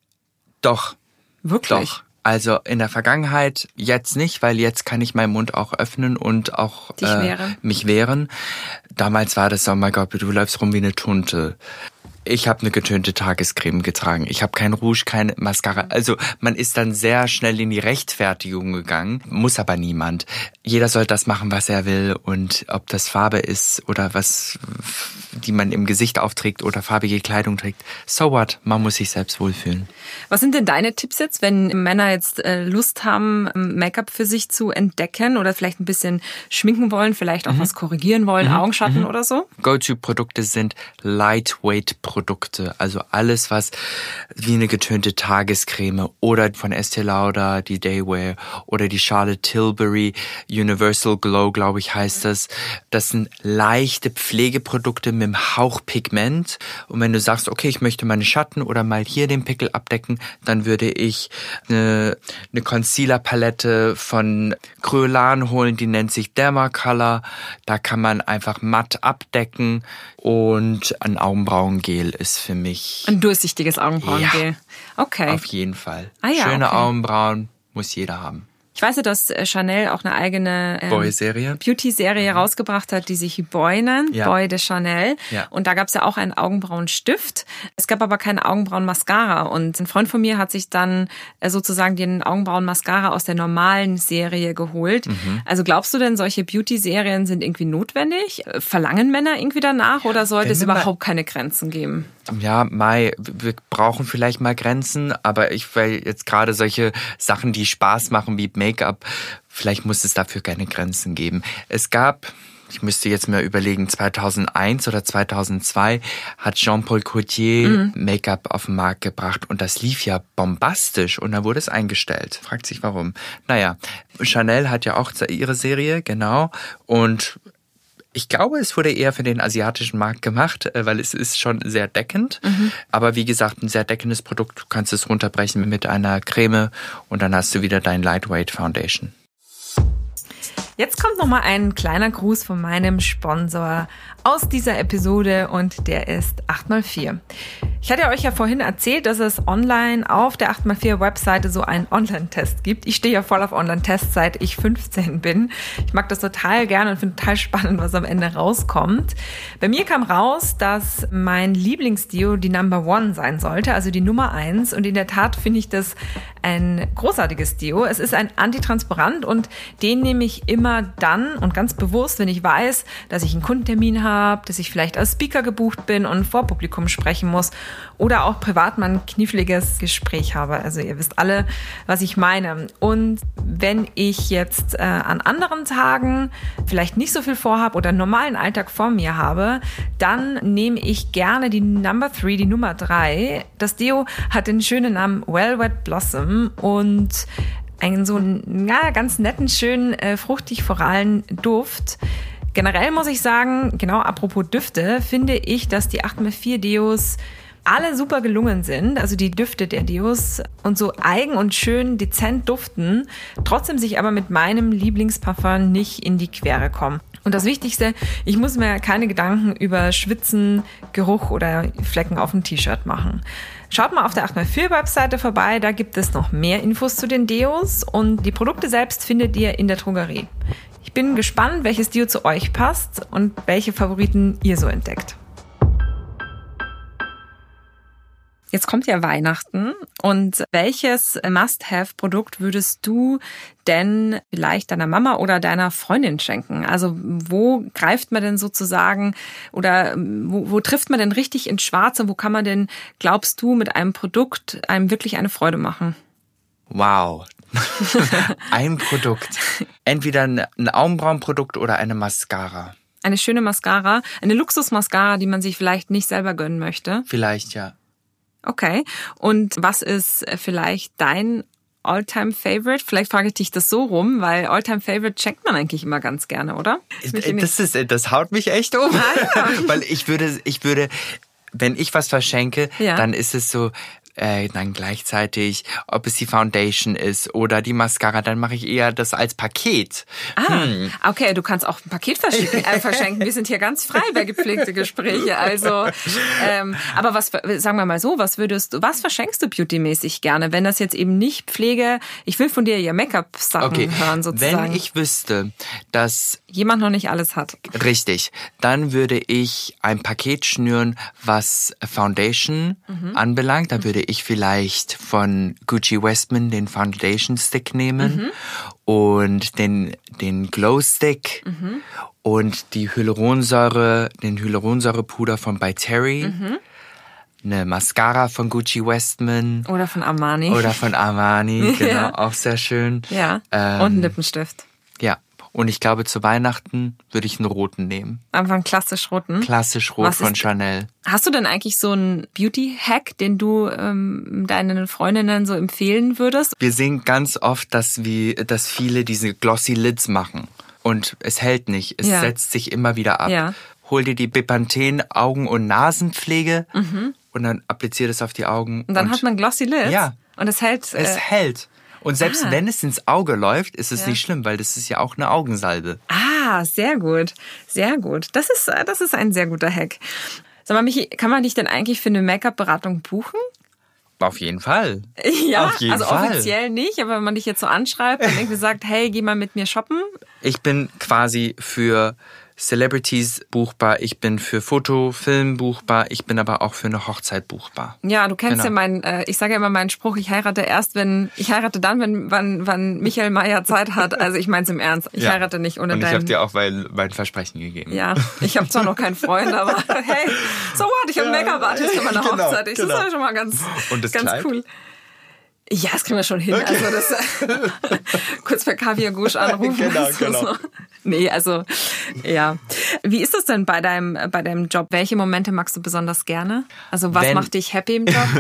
Speaker 1: Doch.
Speaker 3: Wirklich?
Speaker 1: Doch. Also in der Vergangenheit jetzt nicht, weil jetzt kann ich meinen Mund auch öffnen und auch
Speaker 3: Dich
Speaker 1: äh,
Speaker 3: wehren.
Speaker 1: mich wehren. Damals war das, oh mein Gott, du läufst rum wie eine Tunte. Ich habe eine getönte Tagescreme getragen. Ich habe kein Rouge, keine Mascara. Also man ist dann sehr schnell in die Rechtfertigung gegangen. Muss aber niemand. Jeder soll das machen, was er will. Und ob das Farbe ist oder was, die man im Gesicht aufträgt oder farbige Kleidung trägt. So what? Man muss sich selbst wohlfühlen.
Speaker 3: Was sind denn deine Tipps jetzt, wenn Männer jetzt äh, Lust haben, Make-up für sich zu entdecken oder vielleicht ein bisschen schminken wollen, vielleicht auch mhm. was korrigieren wollen, mhm. Augenschatten mhm. oder so?
Speaker 1: Go-to-Produkte sind Lightweight-Produkte. Also alles, was wie eine getönte Tagescreme oder von Estee Lauder, die Daywear oder die Charlotte Tilbury Universal Glow, glaube ich, heißt das. Das sind leichte Pflegeprodukte mit einem Hauch Pigment. Und wenn du sagst, okay, ich möchte meine Schatten oder mal hier den Pickel abdecken, dann würde ich eine, eine Concealer-Palette von Kryolan holen, die nennt sich Dermacolor. Da kann man einfach matt abdecken und ein Augenbrauengel ist für mich...
Speaker 3: Ein durchsichtiges Augenbrauengel.
Speaker 1: Ja,
Speaker 3: okay.
Speaker 1: Auf jeden Fall.
Speaker 3: Ah, ja,
Speaker 1: Schöne
Speaker 3: okay.
Speaker 1: Augenbrauen muss jeder haben.
Speaker 3: Ich weiß ja, dass Chanel auch eine eigene ähm,
Speaker 1: Boy-Serie.
Speaker 3: Beauty-Serie mhm. rausgebracht hat, die sich Boy nennt,
Speaker 1: ja.
Speaker 3: Boy de Chanel.
Speaker 1: Ja.
Speaker 3: Und da gab es ja auch einen Augenbrauenstift. Es gab aber keine Augenbrauen-Mascara. Und ein Freund von mir hat sich dann äh, sozusagen den Augenbrauen-Mascara aus der normalen Serie geholt. Mhm. Also glaubst du denn, solche Beauty-Serien sind irgendwie notwendig? Verlangen Männer irgendwie danach oder sollte Wenn es überhaupt keine Grenzen geben?
Speaker 1: Ja, Mai, wir brauchen vielleicht mal Grenzen, aber ich will jetzt gerade solche Sachen, die Spaß machen wie Make-up, vielleicht muss es dafür keine Grenzen geben. Es gab, ich müsste jetzt mal überlegen, zweitausendeins oder zweitausendzwei hat Jean-Paul Gaultier mhm. Make-up auf den Markt gebracht und das lief ja bombastisch und dann wurde es eingestellt. Fragt sich warum. Naja, Chanel hat ja auch ihre Serie, genau, und ich glaube, es wurde eher für den asiatischen Markt gemacht, weil es ist schon sehr deckend. Mhm. Aber wie gesagt, ein sehr deckendes Produkt. Du kannst es runterbrechen mit einer Creme und dann hast du wieder dein Lightweight Foundation.
Speaker 3: Jetzt kommt nochmal ein kleiner Gruß von meinem Sponsor aus dieser Episode und der ist acht mal vier. Ich hatte euch ja vorhin erzählt, dass es online auf der acht mal vier Webseite so einen Online-Test gibt. Ich stehe ja voll auf Online-Tests, seit ich fünfzehn bin. Ich mag das total gerne und finde total spannend, was am Ende rauskommt. Bei mir kam raus, dass mein Lieblingsdeo die Number One sein sollte, also die Nummer eins. Und in der Tat finde ich das ein großartiges Deo. Es ist ein Antitransparent und den nehme ich immer dann und ganz bewusst, wenn ich weiß, dass ich einen Kundentermin habe, dass ich vielleicht als Speaker gebucht bin und vor Publikum sprechen muss oder auch privat mal ein kniffliges Gespräch habe. Also ihr wisst alle, was ich meine. Und wenn ich jetzt äh, an anderen Tagen vielleicht nicht so viel vorhabe oder einen normalen Alltag vor mir habe, dann nehme ich gerne die Number Three, die Nummer drei. Das Deo hat den schönen Namen Velvet Blossom und einen so ja, ganz netten, schönen, äh, fruchtig-floralen Duft. Generell muss ich sagen, genau apropos Düfte, finde ich, dass die acht mal vier Deos alle super gelungen sind, also die Düfte der Deos und so eigen und schön dezent duften, trotzdem sich aber mit meinem Lieblingsparfum nicht in die Quere kommen. Und das Wichtigste, ich muss mir keine Gedanken über Schwitzen, Geruch oder Flecken auf dem T-Shirt machen. Schaut mal auf der acht mal vier Webseite vorbei, da gibt es noch mehr Infos zu den Deos und die Produkte selbst findet ihr in der Drogerie. Ich bin gespannt, welches Deo zu euch passt und welche Favoriten ihr so entdeckt. Jetzt kommt ja Weihnachten und welches Must-Have-Produkt würdest du denn vielleicht deiner Mama oder deiner Freundin schenken? Also wo greift man denn sozusagen oder wo, wo trifft man denn richtig ins Schwarze? Wo kann man denn, glaubst du, mit einem Produkt einem wirklich eine Freude machen?
Speaker 1: Wow. Ein Produkt. Entweder ein Augenbrauenprodukt oder eine Mascara.
Speaker 3: Eine schöne Mascara, eine Luxus-Mascara, die man sich vielleicht nicht selber gönnen möchte.
Speaker 1: Vielleicht, ja.
Speaker 3: Okay. Und was ist vielleicht dein All-Time-Favorite? Vielleicht frage ich dich das so rum, weil All-Time-Favorite schenkt man eigentlich immer ganz gerne, oder?
Speaker 1: Das ist, das haut mich echt um. Ah, ja. Weil ich würde, ich würde, wenn ich was verschenke, ja. dann ist es so, äh, dann gleichzeitig, ob es die Foundation ist oder die Mascara, dann mache ich eher das als Paket.
Speaker 3: Ah, hm. Okay, du kannst auch ein Paket verschicken, äh, verschenken. Wir sind hier ganz frei bei gepflegte Gespräche. Also, ähm, aber was, sagen wir mal so, was würdest du, was verschenkst du beautymäßig gerne, wenn das jetzt eben nicht Pflege, ich will von dir ja Make-up-Sachen
Speaker 1: okay.
Speaker 3: hören sozusagen.
Speaker 1: Wenn ich wüsste, dass
Speaker 3: jemand noch nicht alles hat.
Speaker 1: Richtig, dann würde ich ein Paket schnüren, was Foundation mhm. anbelangt. Da würde ich vielleicht von Gucci Westman den Foundation Stick nehmen mhm. und den, den Glow Stick mhm. und die Hyaluronsäure, den Hyaluronsäurepuder von By Terry. Mhm. Eine Mascara von Gucci Westman.
Speaker 3: Oder von Armani.
Speaker 1: Oder von Armani, genau, ja. auch sehr schön.
Speaker 3: Ja, ähm, und einen Lippenstift.
Speaker 1: Ja. Und ich glaube, zu Weihnachten würde ich einen roten nehmen.
Speaker 3: Einfach einen klassisch roten?
Speaker 1: Klassisch rot Was von ist, Chanel.
Speaker 3: Hast du denn eigentlich so einen Beauty-Hack, den du ähm, deinen Freundinnen so empfehlen würdest?
Speaker 1: Wir sehen ganz oft, dass, wir, dass viele diese Glossy Lids machen. Und es hält nicht. Es ja. setzt sich immer wieder ab. Ja. Hol dir die Bepanthen Augen- und Nasenpflege mhm. und dann applizier das auf die Augen.
Speaker 3: Und dann und, hat man Glossy Lids?
Speaker 1: Ja.
Speaker 3: Und es hält...
Speaker 1: Es äh, hält. Und selbst ah. wenn es ins Auge läuft, ist es ja. nicht schlimm, weil das ist ja auch eine Augensalbe.
Speaker 3: Ah, sehr gut. Sehr gut. Das ist, das ist ein sehr guter Hack. Sag mal, Michi, kann man dich denn eigentlich für eine Make-up-Beratung buchen?
Speaker 1: Auf jeden Fall.
Speaker 3: Ja,
Speaker 1: Auf jeden
Speaker 3: also
Speaker 1: Fall.
Speaker 3: Offiziell nicht, aber wenn man dich jetzt so anschreibt und irgendwie sagt, hey, geh mal mit mir shoppen.
Speaker 1: Ich bin quasi für Celebrities buchbar, ich bin für Foto, Film buchbar, ich bin aber auch für eine Hochzeit buchbar.
Speaker 3: Ja, du kennst
Speaker 1: genau.
Speaker 3: ja meinen, äh, ich sage ja immer meinen Spruch, ich heirate erst, wenn, ich heirate dann, wenn wann, wann Michael Mayer Zeit hat. Also ich meine es im Ernst, ich ja. heirate nicht ohne deinen...
Speaker 1: Und ich habe dir auch mein, mein Versprechen gegeben.
Speaker 3: Ja, ich habe zwar noch keinen Freund, aber hey, so what, ich habe ja, einen Make-up-Artist in meiner
Speaker 1: genau,
Speaker 3: Hochzeit. Ich,
Speaker 1: genau.
Speaker 3: Das ist ja schon mal ganz,
Speaker 1: Und das
Speaker 3: ganz
Speaker 1: Kleid?
Speaker 3: Cool. Ja, das kriegen wir schon hin.
Speaker 1: Okay.
Speaker 3: Also das kurz per Kaviar Gusch anrufen.
Speaker 1: Genau, genau.
Speaker 3: So. Nee, also ja. Wie ist das denn bei deinem bei deinem Job? Welche Momente magst du besonders gerne? Also was
Speaker 1: wenn,
Speaker 3: macht dich happy im Job?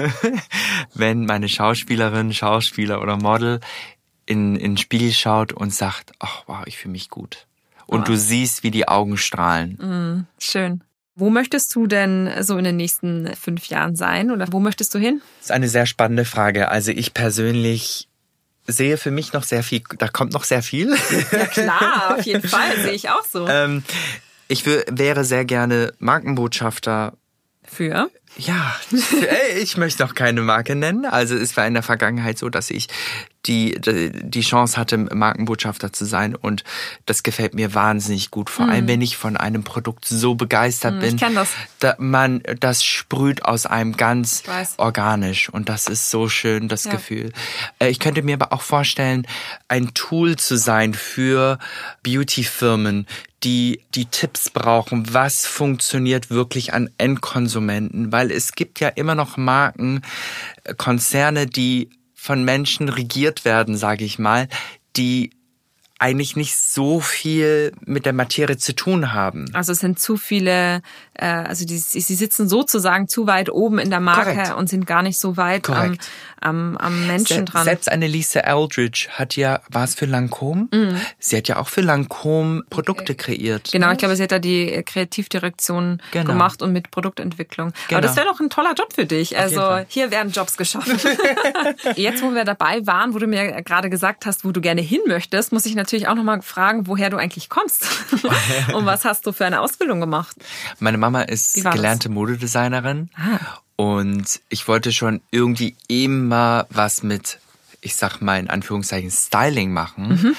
Speaker 1: Wenn meine Schauspielerin, Schauspieler oder Model in in den Spiegel schaut und sagt, ach wow, ich fühle mich gut. Und oh. du siehst, wie die Augen strahlen.
Speaker 3: Mm, schön. Wo möchtest du denn so in den nächsten fünf Jahren sein oder wo möchtest du hin?
Speaker 1: Das ist eine sehr spannende Frage. Also ich persönlich sehe für mich noch sehr viel, da kommt noch sehr viel.
Speaker 3: Ja klar, auf jeden Fall, sehe ich auch so.
Speaker 1: Ähm, ich wär, wäre sehr gerne Markenbotschafter.
Speaker 3: Für?
Speaker 1: Ja, ey, ich möchte noch keine Marke nennen. Also es war in der Vergangenheit so, dass ich die die Chance hatte, Markenbotschafter zu sein und das gefällt mir wahnsinnig gut. Vor mm. allem, wenn ich von einem Produkt so begeistert mm, bin.
Speaker 3: Ich kenn das.
Speaker 1: Da man, das sprüht aus einem ganz organisch und das ist so schön, das ja. Gefühl. Ich könnte mir aber auch vorstellen, ein Tool zu sein für Beauty-Firmen, die die Tipps brauchen, was funktioniert wirklich an Endkonsumenten, weil es gibt ja immer noch Marken, Konzerne, die von Menschen regiert werden, sage ich mal, die eigentlich nicht so viel mit der Materie zu tun haben.
Speaker 3: Also es sind zu viele, äh, also die, sie sitzen sozusagen zu weit oben in der Marke Korrekt. Und sind gar nicht so weit am, am, am Menschen Se- dran.
Speaker 1: Selbst eine Lisa Eldridge hat ja, war es für Lancôme? Mhm. Sie hat ja auch für Lancôme Produkte okay. kreiert.
Speaker 3: Genau, ich glaube, sie hat da die Kreativdirektion genau. gemacht und mit Produktentwicklung. Genau. Aber das wäre doch ein toller Job für dich. Auf also hier werden Jobs geschaffen. Jetzt, wo wir dabei waren, wo du mir gerade gesagt hast, wo du gerne hin möchtest, muss ich natürlich auch noch mal fragen, woher du eigentlich kommst. Und was hast du für eine Ausbildung gemacht?
Speaker 1: Meine Mama ist gelernte das? Modedesignerin. Ah. Und ich wollte schon irgendwie immer was mit, ich sag mal in Anführungszeichen, Styling machen. Mhm.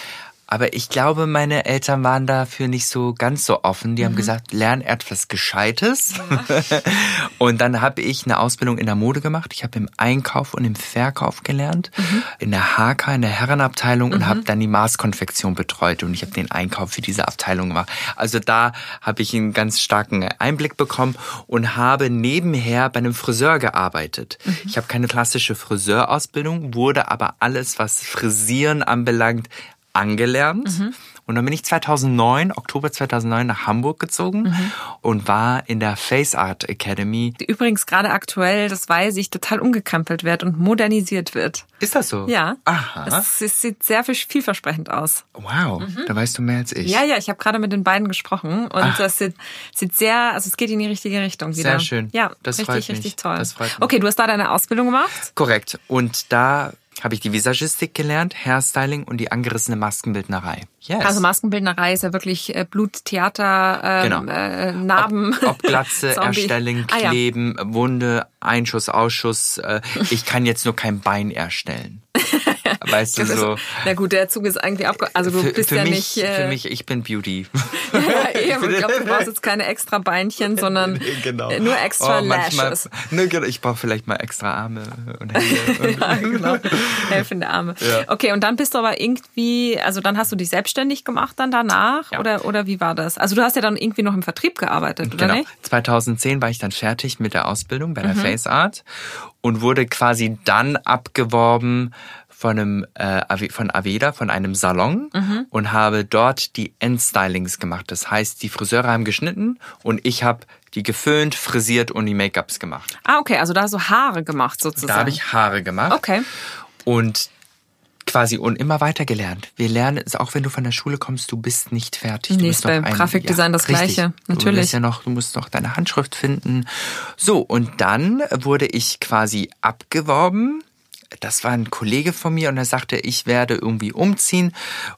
Speaker 1: Aber ich glaube, meine Eltern waren dafür nicht so ganz so offen. Die mhm. haben gesagt, lern etwas Gescheites. Ja. Und dann habe ich eine Ausbildung in der Mode gemacht. Ich habe im Einkauf und im Verkauf gelernt. Mhm. In der H K, in der Herrenabteilung mhm. und habe dann die Maßkonfektion betreut. Und ich habe den Einkauf für diese Abteilung gemacht. Also da habe ich einen ganz starken Einblick bekommen und habe nebenher bei einem Friseur gearbeitet. Mhm. Ich habe keine klassische Friseurausbildung, wurde aber alles, was Frisieren anbelangt, angelernt. Mhm. Und dann bin ich zweitausendneun, Oktober zweitausendneun nach Hamburg gezogen mhm. und war in der Face Art Academy.
Speaker 3: Die übrigens gerade aktuell, das weiß ich, total umgekrempelt wird und modernisiert wird.
Speaker 1: Ist das so?
Speaker 3: Ja.
Speaker 1: Aha.
Speaker 3: Es, es sieht sehr vielversprechend aus.
Speaker 1: Wow, mhm. da weißt du mehr als ich.
Speaker 3: Ja, ja, ich habe gerade mit den beiden gesprochen und Ach. das sieht, sieht sehr, also es geht in die richtige Richtung wieder.
Speaker 1: Sehr schön.
Speaker 3: Ja,
Speaker 1: das
Speaker 3: richtig,
Speaker 1: freut mich.
Speaker 3: richtig toll.
Speaker 1: Das freut mich.
Speaker 3: Okay, du hast da deine Ausbildung gemacht?
Speaker 1: Korrekt. Und da habe ich die Visagistik gelernt, Hairstyling und die angerissene Maskenbildnerei. Yes.
Speaker 3: Also Maskenbildnerei ist ja wirklich äh, Blut, Theater, ähm, genau. äh, Narben.
Speaker 1: Ob, ob Glatze, Erstellen, Kleben, ah, ja. Wunde, Einschuss, Ausschuss. Äh, ich kann jetzt nur kein Bein erstellen. Weißt du, so.
Speaker 3: Na gut, der Zug ist eigentlich abge... Also du
Speaker 1: für,
Speaker 3: bist
Speaker 1: für
Speaker 3: ja
Speaker 1: mich,
Speaker 3: nicht... Äh,
Speaker 1: für mich, ich bin Beauty.
Speaker 3: Ja, ja, eben. Ich glaube, du brauchst jetzt keine extra Beinchen, sondern genau. nur extra oh, Lashes.
Speaker 1: Ne, ich brauche vielleicht mal extra Arme und Hände.
Speaker 3: Ja, genau. Helfende Arme. Ja. Okay, und dann bist du aber irgendwie... Also dann hast du dich selbstständig gemacht dann danach? Ja. Oder, oder wie war das? Also du hast ja dann irgendwie noch im Vertrieb gearbeitet, oder
Speaker 1: genau.
Speaker 3: nicht?
Speaker 1: zweitausendzehn war ich dann fertig mit der Ausbildung bei der mhm. Face Art und wurde quasi dann abgeworben von einem äh, von Aveda, von einem Salon mhm. und habe dort die Endstylings gemacht. Das heißt, die Friseure haben geschnitten und ich habe die geföhnt, frisiert und die Make-ups gemacht.
Speaker 3: Ah, okay, also da hast du Haare gemacht sozusagen.
Speaker 1: Da habe ich Haare gemacht.
Speaker 3: Okay.
Speaker 1: Und quasi und immer weiter gelernt. Wir lernen es, auch wenn du von der Schule kommst, du bist nicht fertig. Du
Speaker 3: nee, ist beim Grafikdesign ja, das richtig. Gleiche, natürlich.
Speaker 1: Du, bist ja noch, du musst noch deine Handschrift finden. So, und dann wurde ich quasi abgeworben. Das war ein Kollege von mir und er sagte, ich werde irgendwie umziehen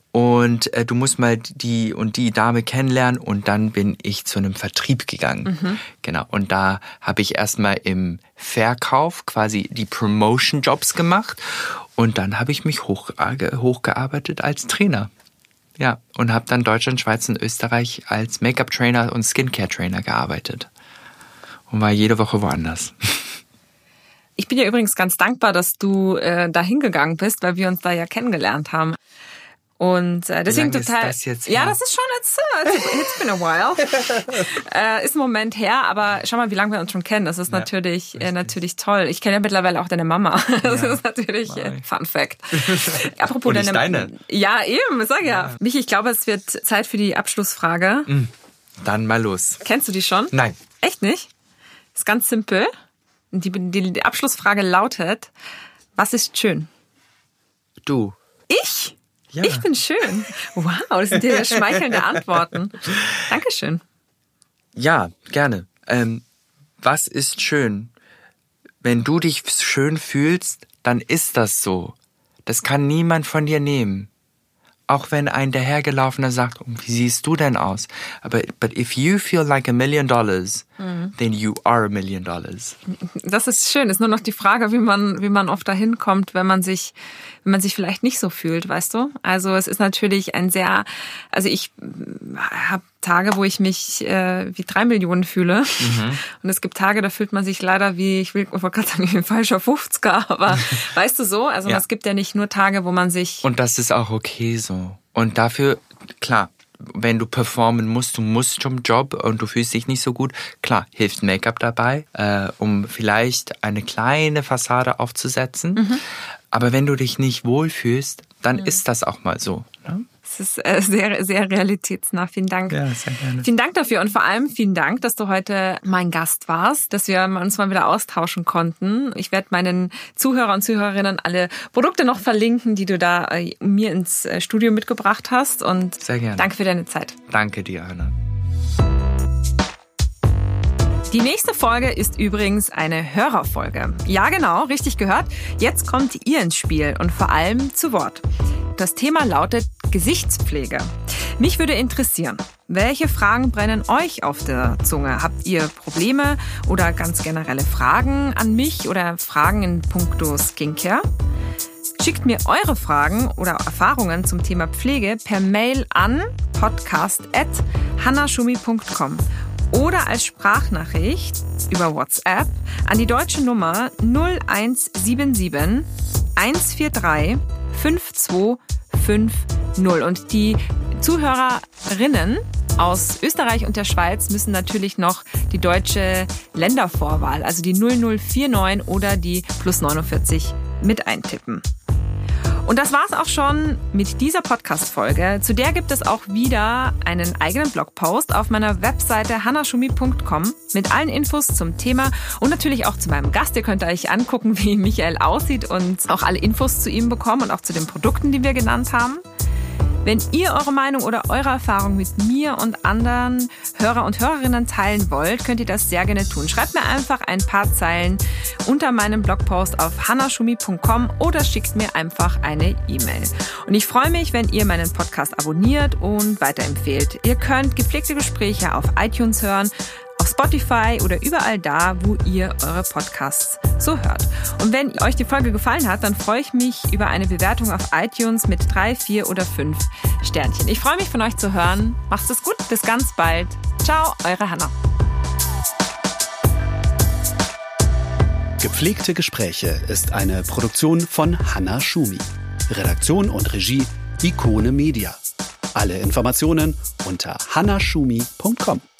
Speaker 1: und äh, du musst mal die und die Dame kennenlernen und dann bin ich zu einem Vertrieb gegangen. Mhm. Genau. Und da habe ich erstmal im Verkauf quasi die Promotion-Jobs gemacht und dann habe ich mich hoch, hochgearbeitet als Trainer. Ja, und habe dann Deutschland, Schweiz und Österreich als Make-up-Trainer und Skincare-Trainer gearbeitet und war jede Woche woanders.
Speaker 3: Ich bin ja übrigens ganz dankbar, dass du äh, da hingegangen bist, weil wir uns da ja kennengelernt haben. Und äh, deswegen
Speaker 1: Wie lange
Speaker 3: total.
Speaker 1: Ist das jetzt
Speaker 3: ja, das ist schon jetzt. Uh, it's been a while. äh, ist ein Moment her, aber schau mal, wie lange wir uns schon kennen. Das ist ja, natürlich äh, natürlich toll. Ich kenne ja mittlerweile auch deine Mama. Das ja, ist natürlich äh, Fun Fact. Apropos
Speaker 1: Und
Speaker 3: deine.
Speaker 1: deine.
Speaker 3: Ja, eben. Sag ja. ja. Michi, ich glaube, es wird Zeit für die Abschlussfrage.
Speaker 1: Dann mal los.
Speaker 3: Kennst du die schon?
Speaker 1: Nein.
Speaker 3: Echt nicht? Ist ganz simpel. Die, die, die Abschlussfrage lautet, was ist schön?
Speaker 1: Du.
Speaker 3: Ich?
Speaker 1: Ja.
Speaker 3: Ich bin schön. Wow, das sind ja schmeichelnde Antworten. Dankeschön.
Speaker 1: Ja, gerne. Ähm, was ist schön? Wenn du dich schön fühlst, dann ist das so. Das kann niemand von dir nehmen. Auch wenn ein dahergelaufener sagt, oh, wie siehst du denn aus? Aber but if you feel like a million dollars, mhm. then you are a million dollars.
Speaker 3: Das ist schön. Ist nur noch die Frage, wie man, wie man oft dahin kommt, wenn man sich, wenn man sich vielleicht nicht so fühlt, weißt du? Also es ist natürlich ein sehr, also ich habe Tage, wo ich mich äh, wie drei Millionen fühle. Mhm. Und es gibt Tage, da fühlt man sich leider wie, ich will gerade sagen, wie ein falscher fünfziger, aber weißt du so? Also ja. Es gibt ja nicht nur Tage, wo man sich...
Speaker 1: Und das ist auch okay so. Und dafür, klar, wenn du performen musst, du musst zum Job und du fühlst dich nicht so gut, klar, hilft Make-up dabei, äh, um vielleicht eine kleine Fassade aufzusetzen. Mhm. Aber wenn du dich nicht wohlfühlst, dann mhm. ist das auch mal so, ne?
Speaker 3: Das ist sehr, sehr realitätsnah. Vielen Dank.
Speaker 1: Ja, sehr gerne.
Speaker 3: Vielen Dank dafür und vor allem vielen Dank, dass du heute mein Gast warst, dass wir uns mal wieder austauschen konnten. Ich werde meinen Zuhörer und Zuhörerinnen alle Produkte noch verlinken, die du da mir ins Studio mitgebracht hast. Und
Speaker 1: sehr gerne.
Speaker 3: Danke für deine Zeit.
Speaker 1: Danke dir, Anna.
Speaker 3: Die nächste Folge ist übrigens eine Hörerfolge. Ja, genau, richtig gehört. Jetzt kommt ihr ins Spiel und vor allem zu Wort. Das Thema lautet Gesichtspflege. Mich würde interessieren, welche Fragen brennen euch auf der Zunge? Habt ihr Probleme oder ganz generelle Fragen an mich oder Fragen in puncto Skincare? Schickt mir eure Fragen oder Erfahrungen zum Thema Pflege per Mail an podcast at hannahschumi punkt com oder als Sprachnachricht über WhatsApp an die deutsche Nummer null eins sieben sieben eins vier drei fünf zwei fünf null. Und die Zuhörerinnen aus Österreich und der Schweiz müssen natürlich noch die deutsche Ländervorwahl, also die null null vier neun oder die plus neunundvierzig mit eintippen. Und das war's auch schon mit dieser Podcast-Folge. Zu der gibt es auch wieder einen eigenen Blogpost auf meiner Webseite hannahschumi punkt com mit allen Infos zum Thema und natürlich auch zu meinem Gast. Ihr könnt euch angucken, wie Michael aussieht und auch alle Infos zu ihm bekommen und auch zu den Produkten, die wir genannt haben. Wenn ihr eure Meinung oder eure Erfahrung mit mir und anderen Hörer und Hörerinnen teilen wollt, könnt ihr das sehr gerne tun. Schreibt mir einfach ein paar Zeilen unter meinem Blogpost auf hannahschumi punkt com oder schickt mir einfach eine E-Mail. Und ich freue mich, wenn ihr meinen Podcast abonniert und weiterempfehlt. Ihr könnt gepflegte Gespräche auf iTunes hören, auf Spotify oder überall da, wo ihr eure Podcasts so hört. Und wenn euch die Folge gefallen hat, dann freue ich mich über eine Bewertung auf iTunes mit drei, vier oder fünf Sternchen. Ich freue mich, von euch zu hören. Macht es gut, bis ganz bald. Ciao, eure Hannah.
Speaker 2: Gepflegte Gespräche ist eine Produktion von Hannah Schumi. Redaktion und Regie Ikone Media. Alle Informationen unter hannahschumi punkt com.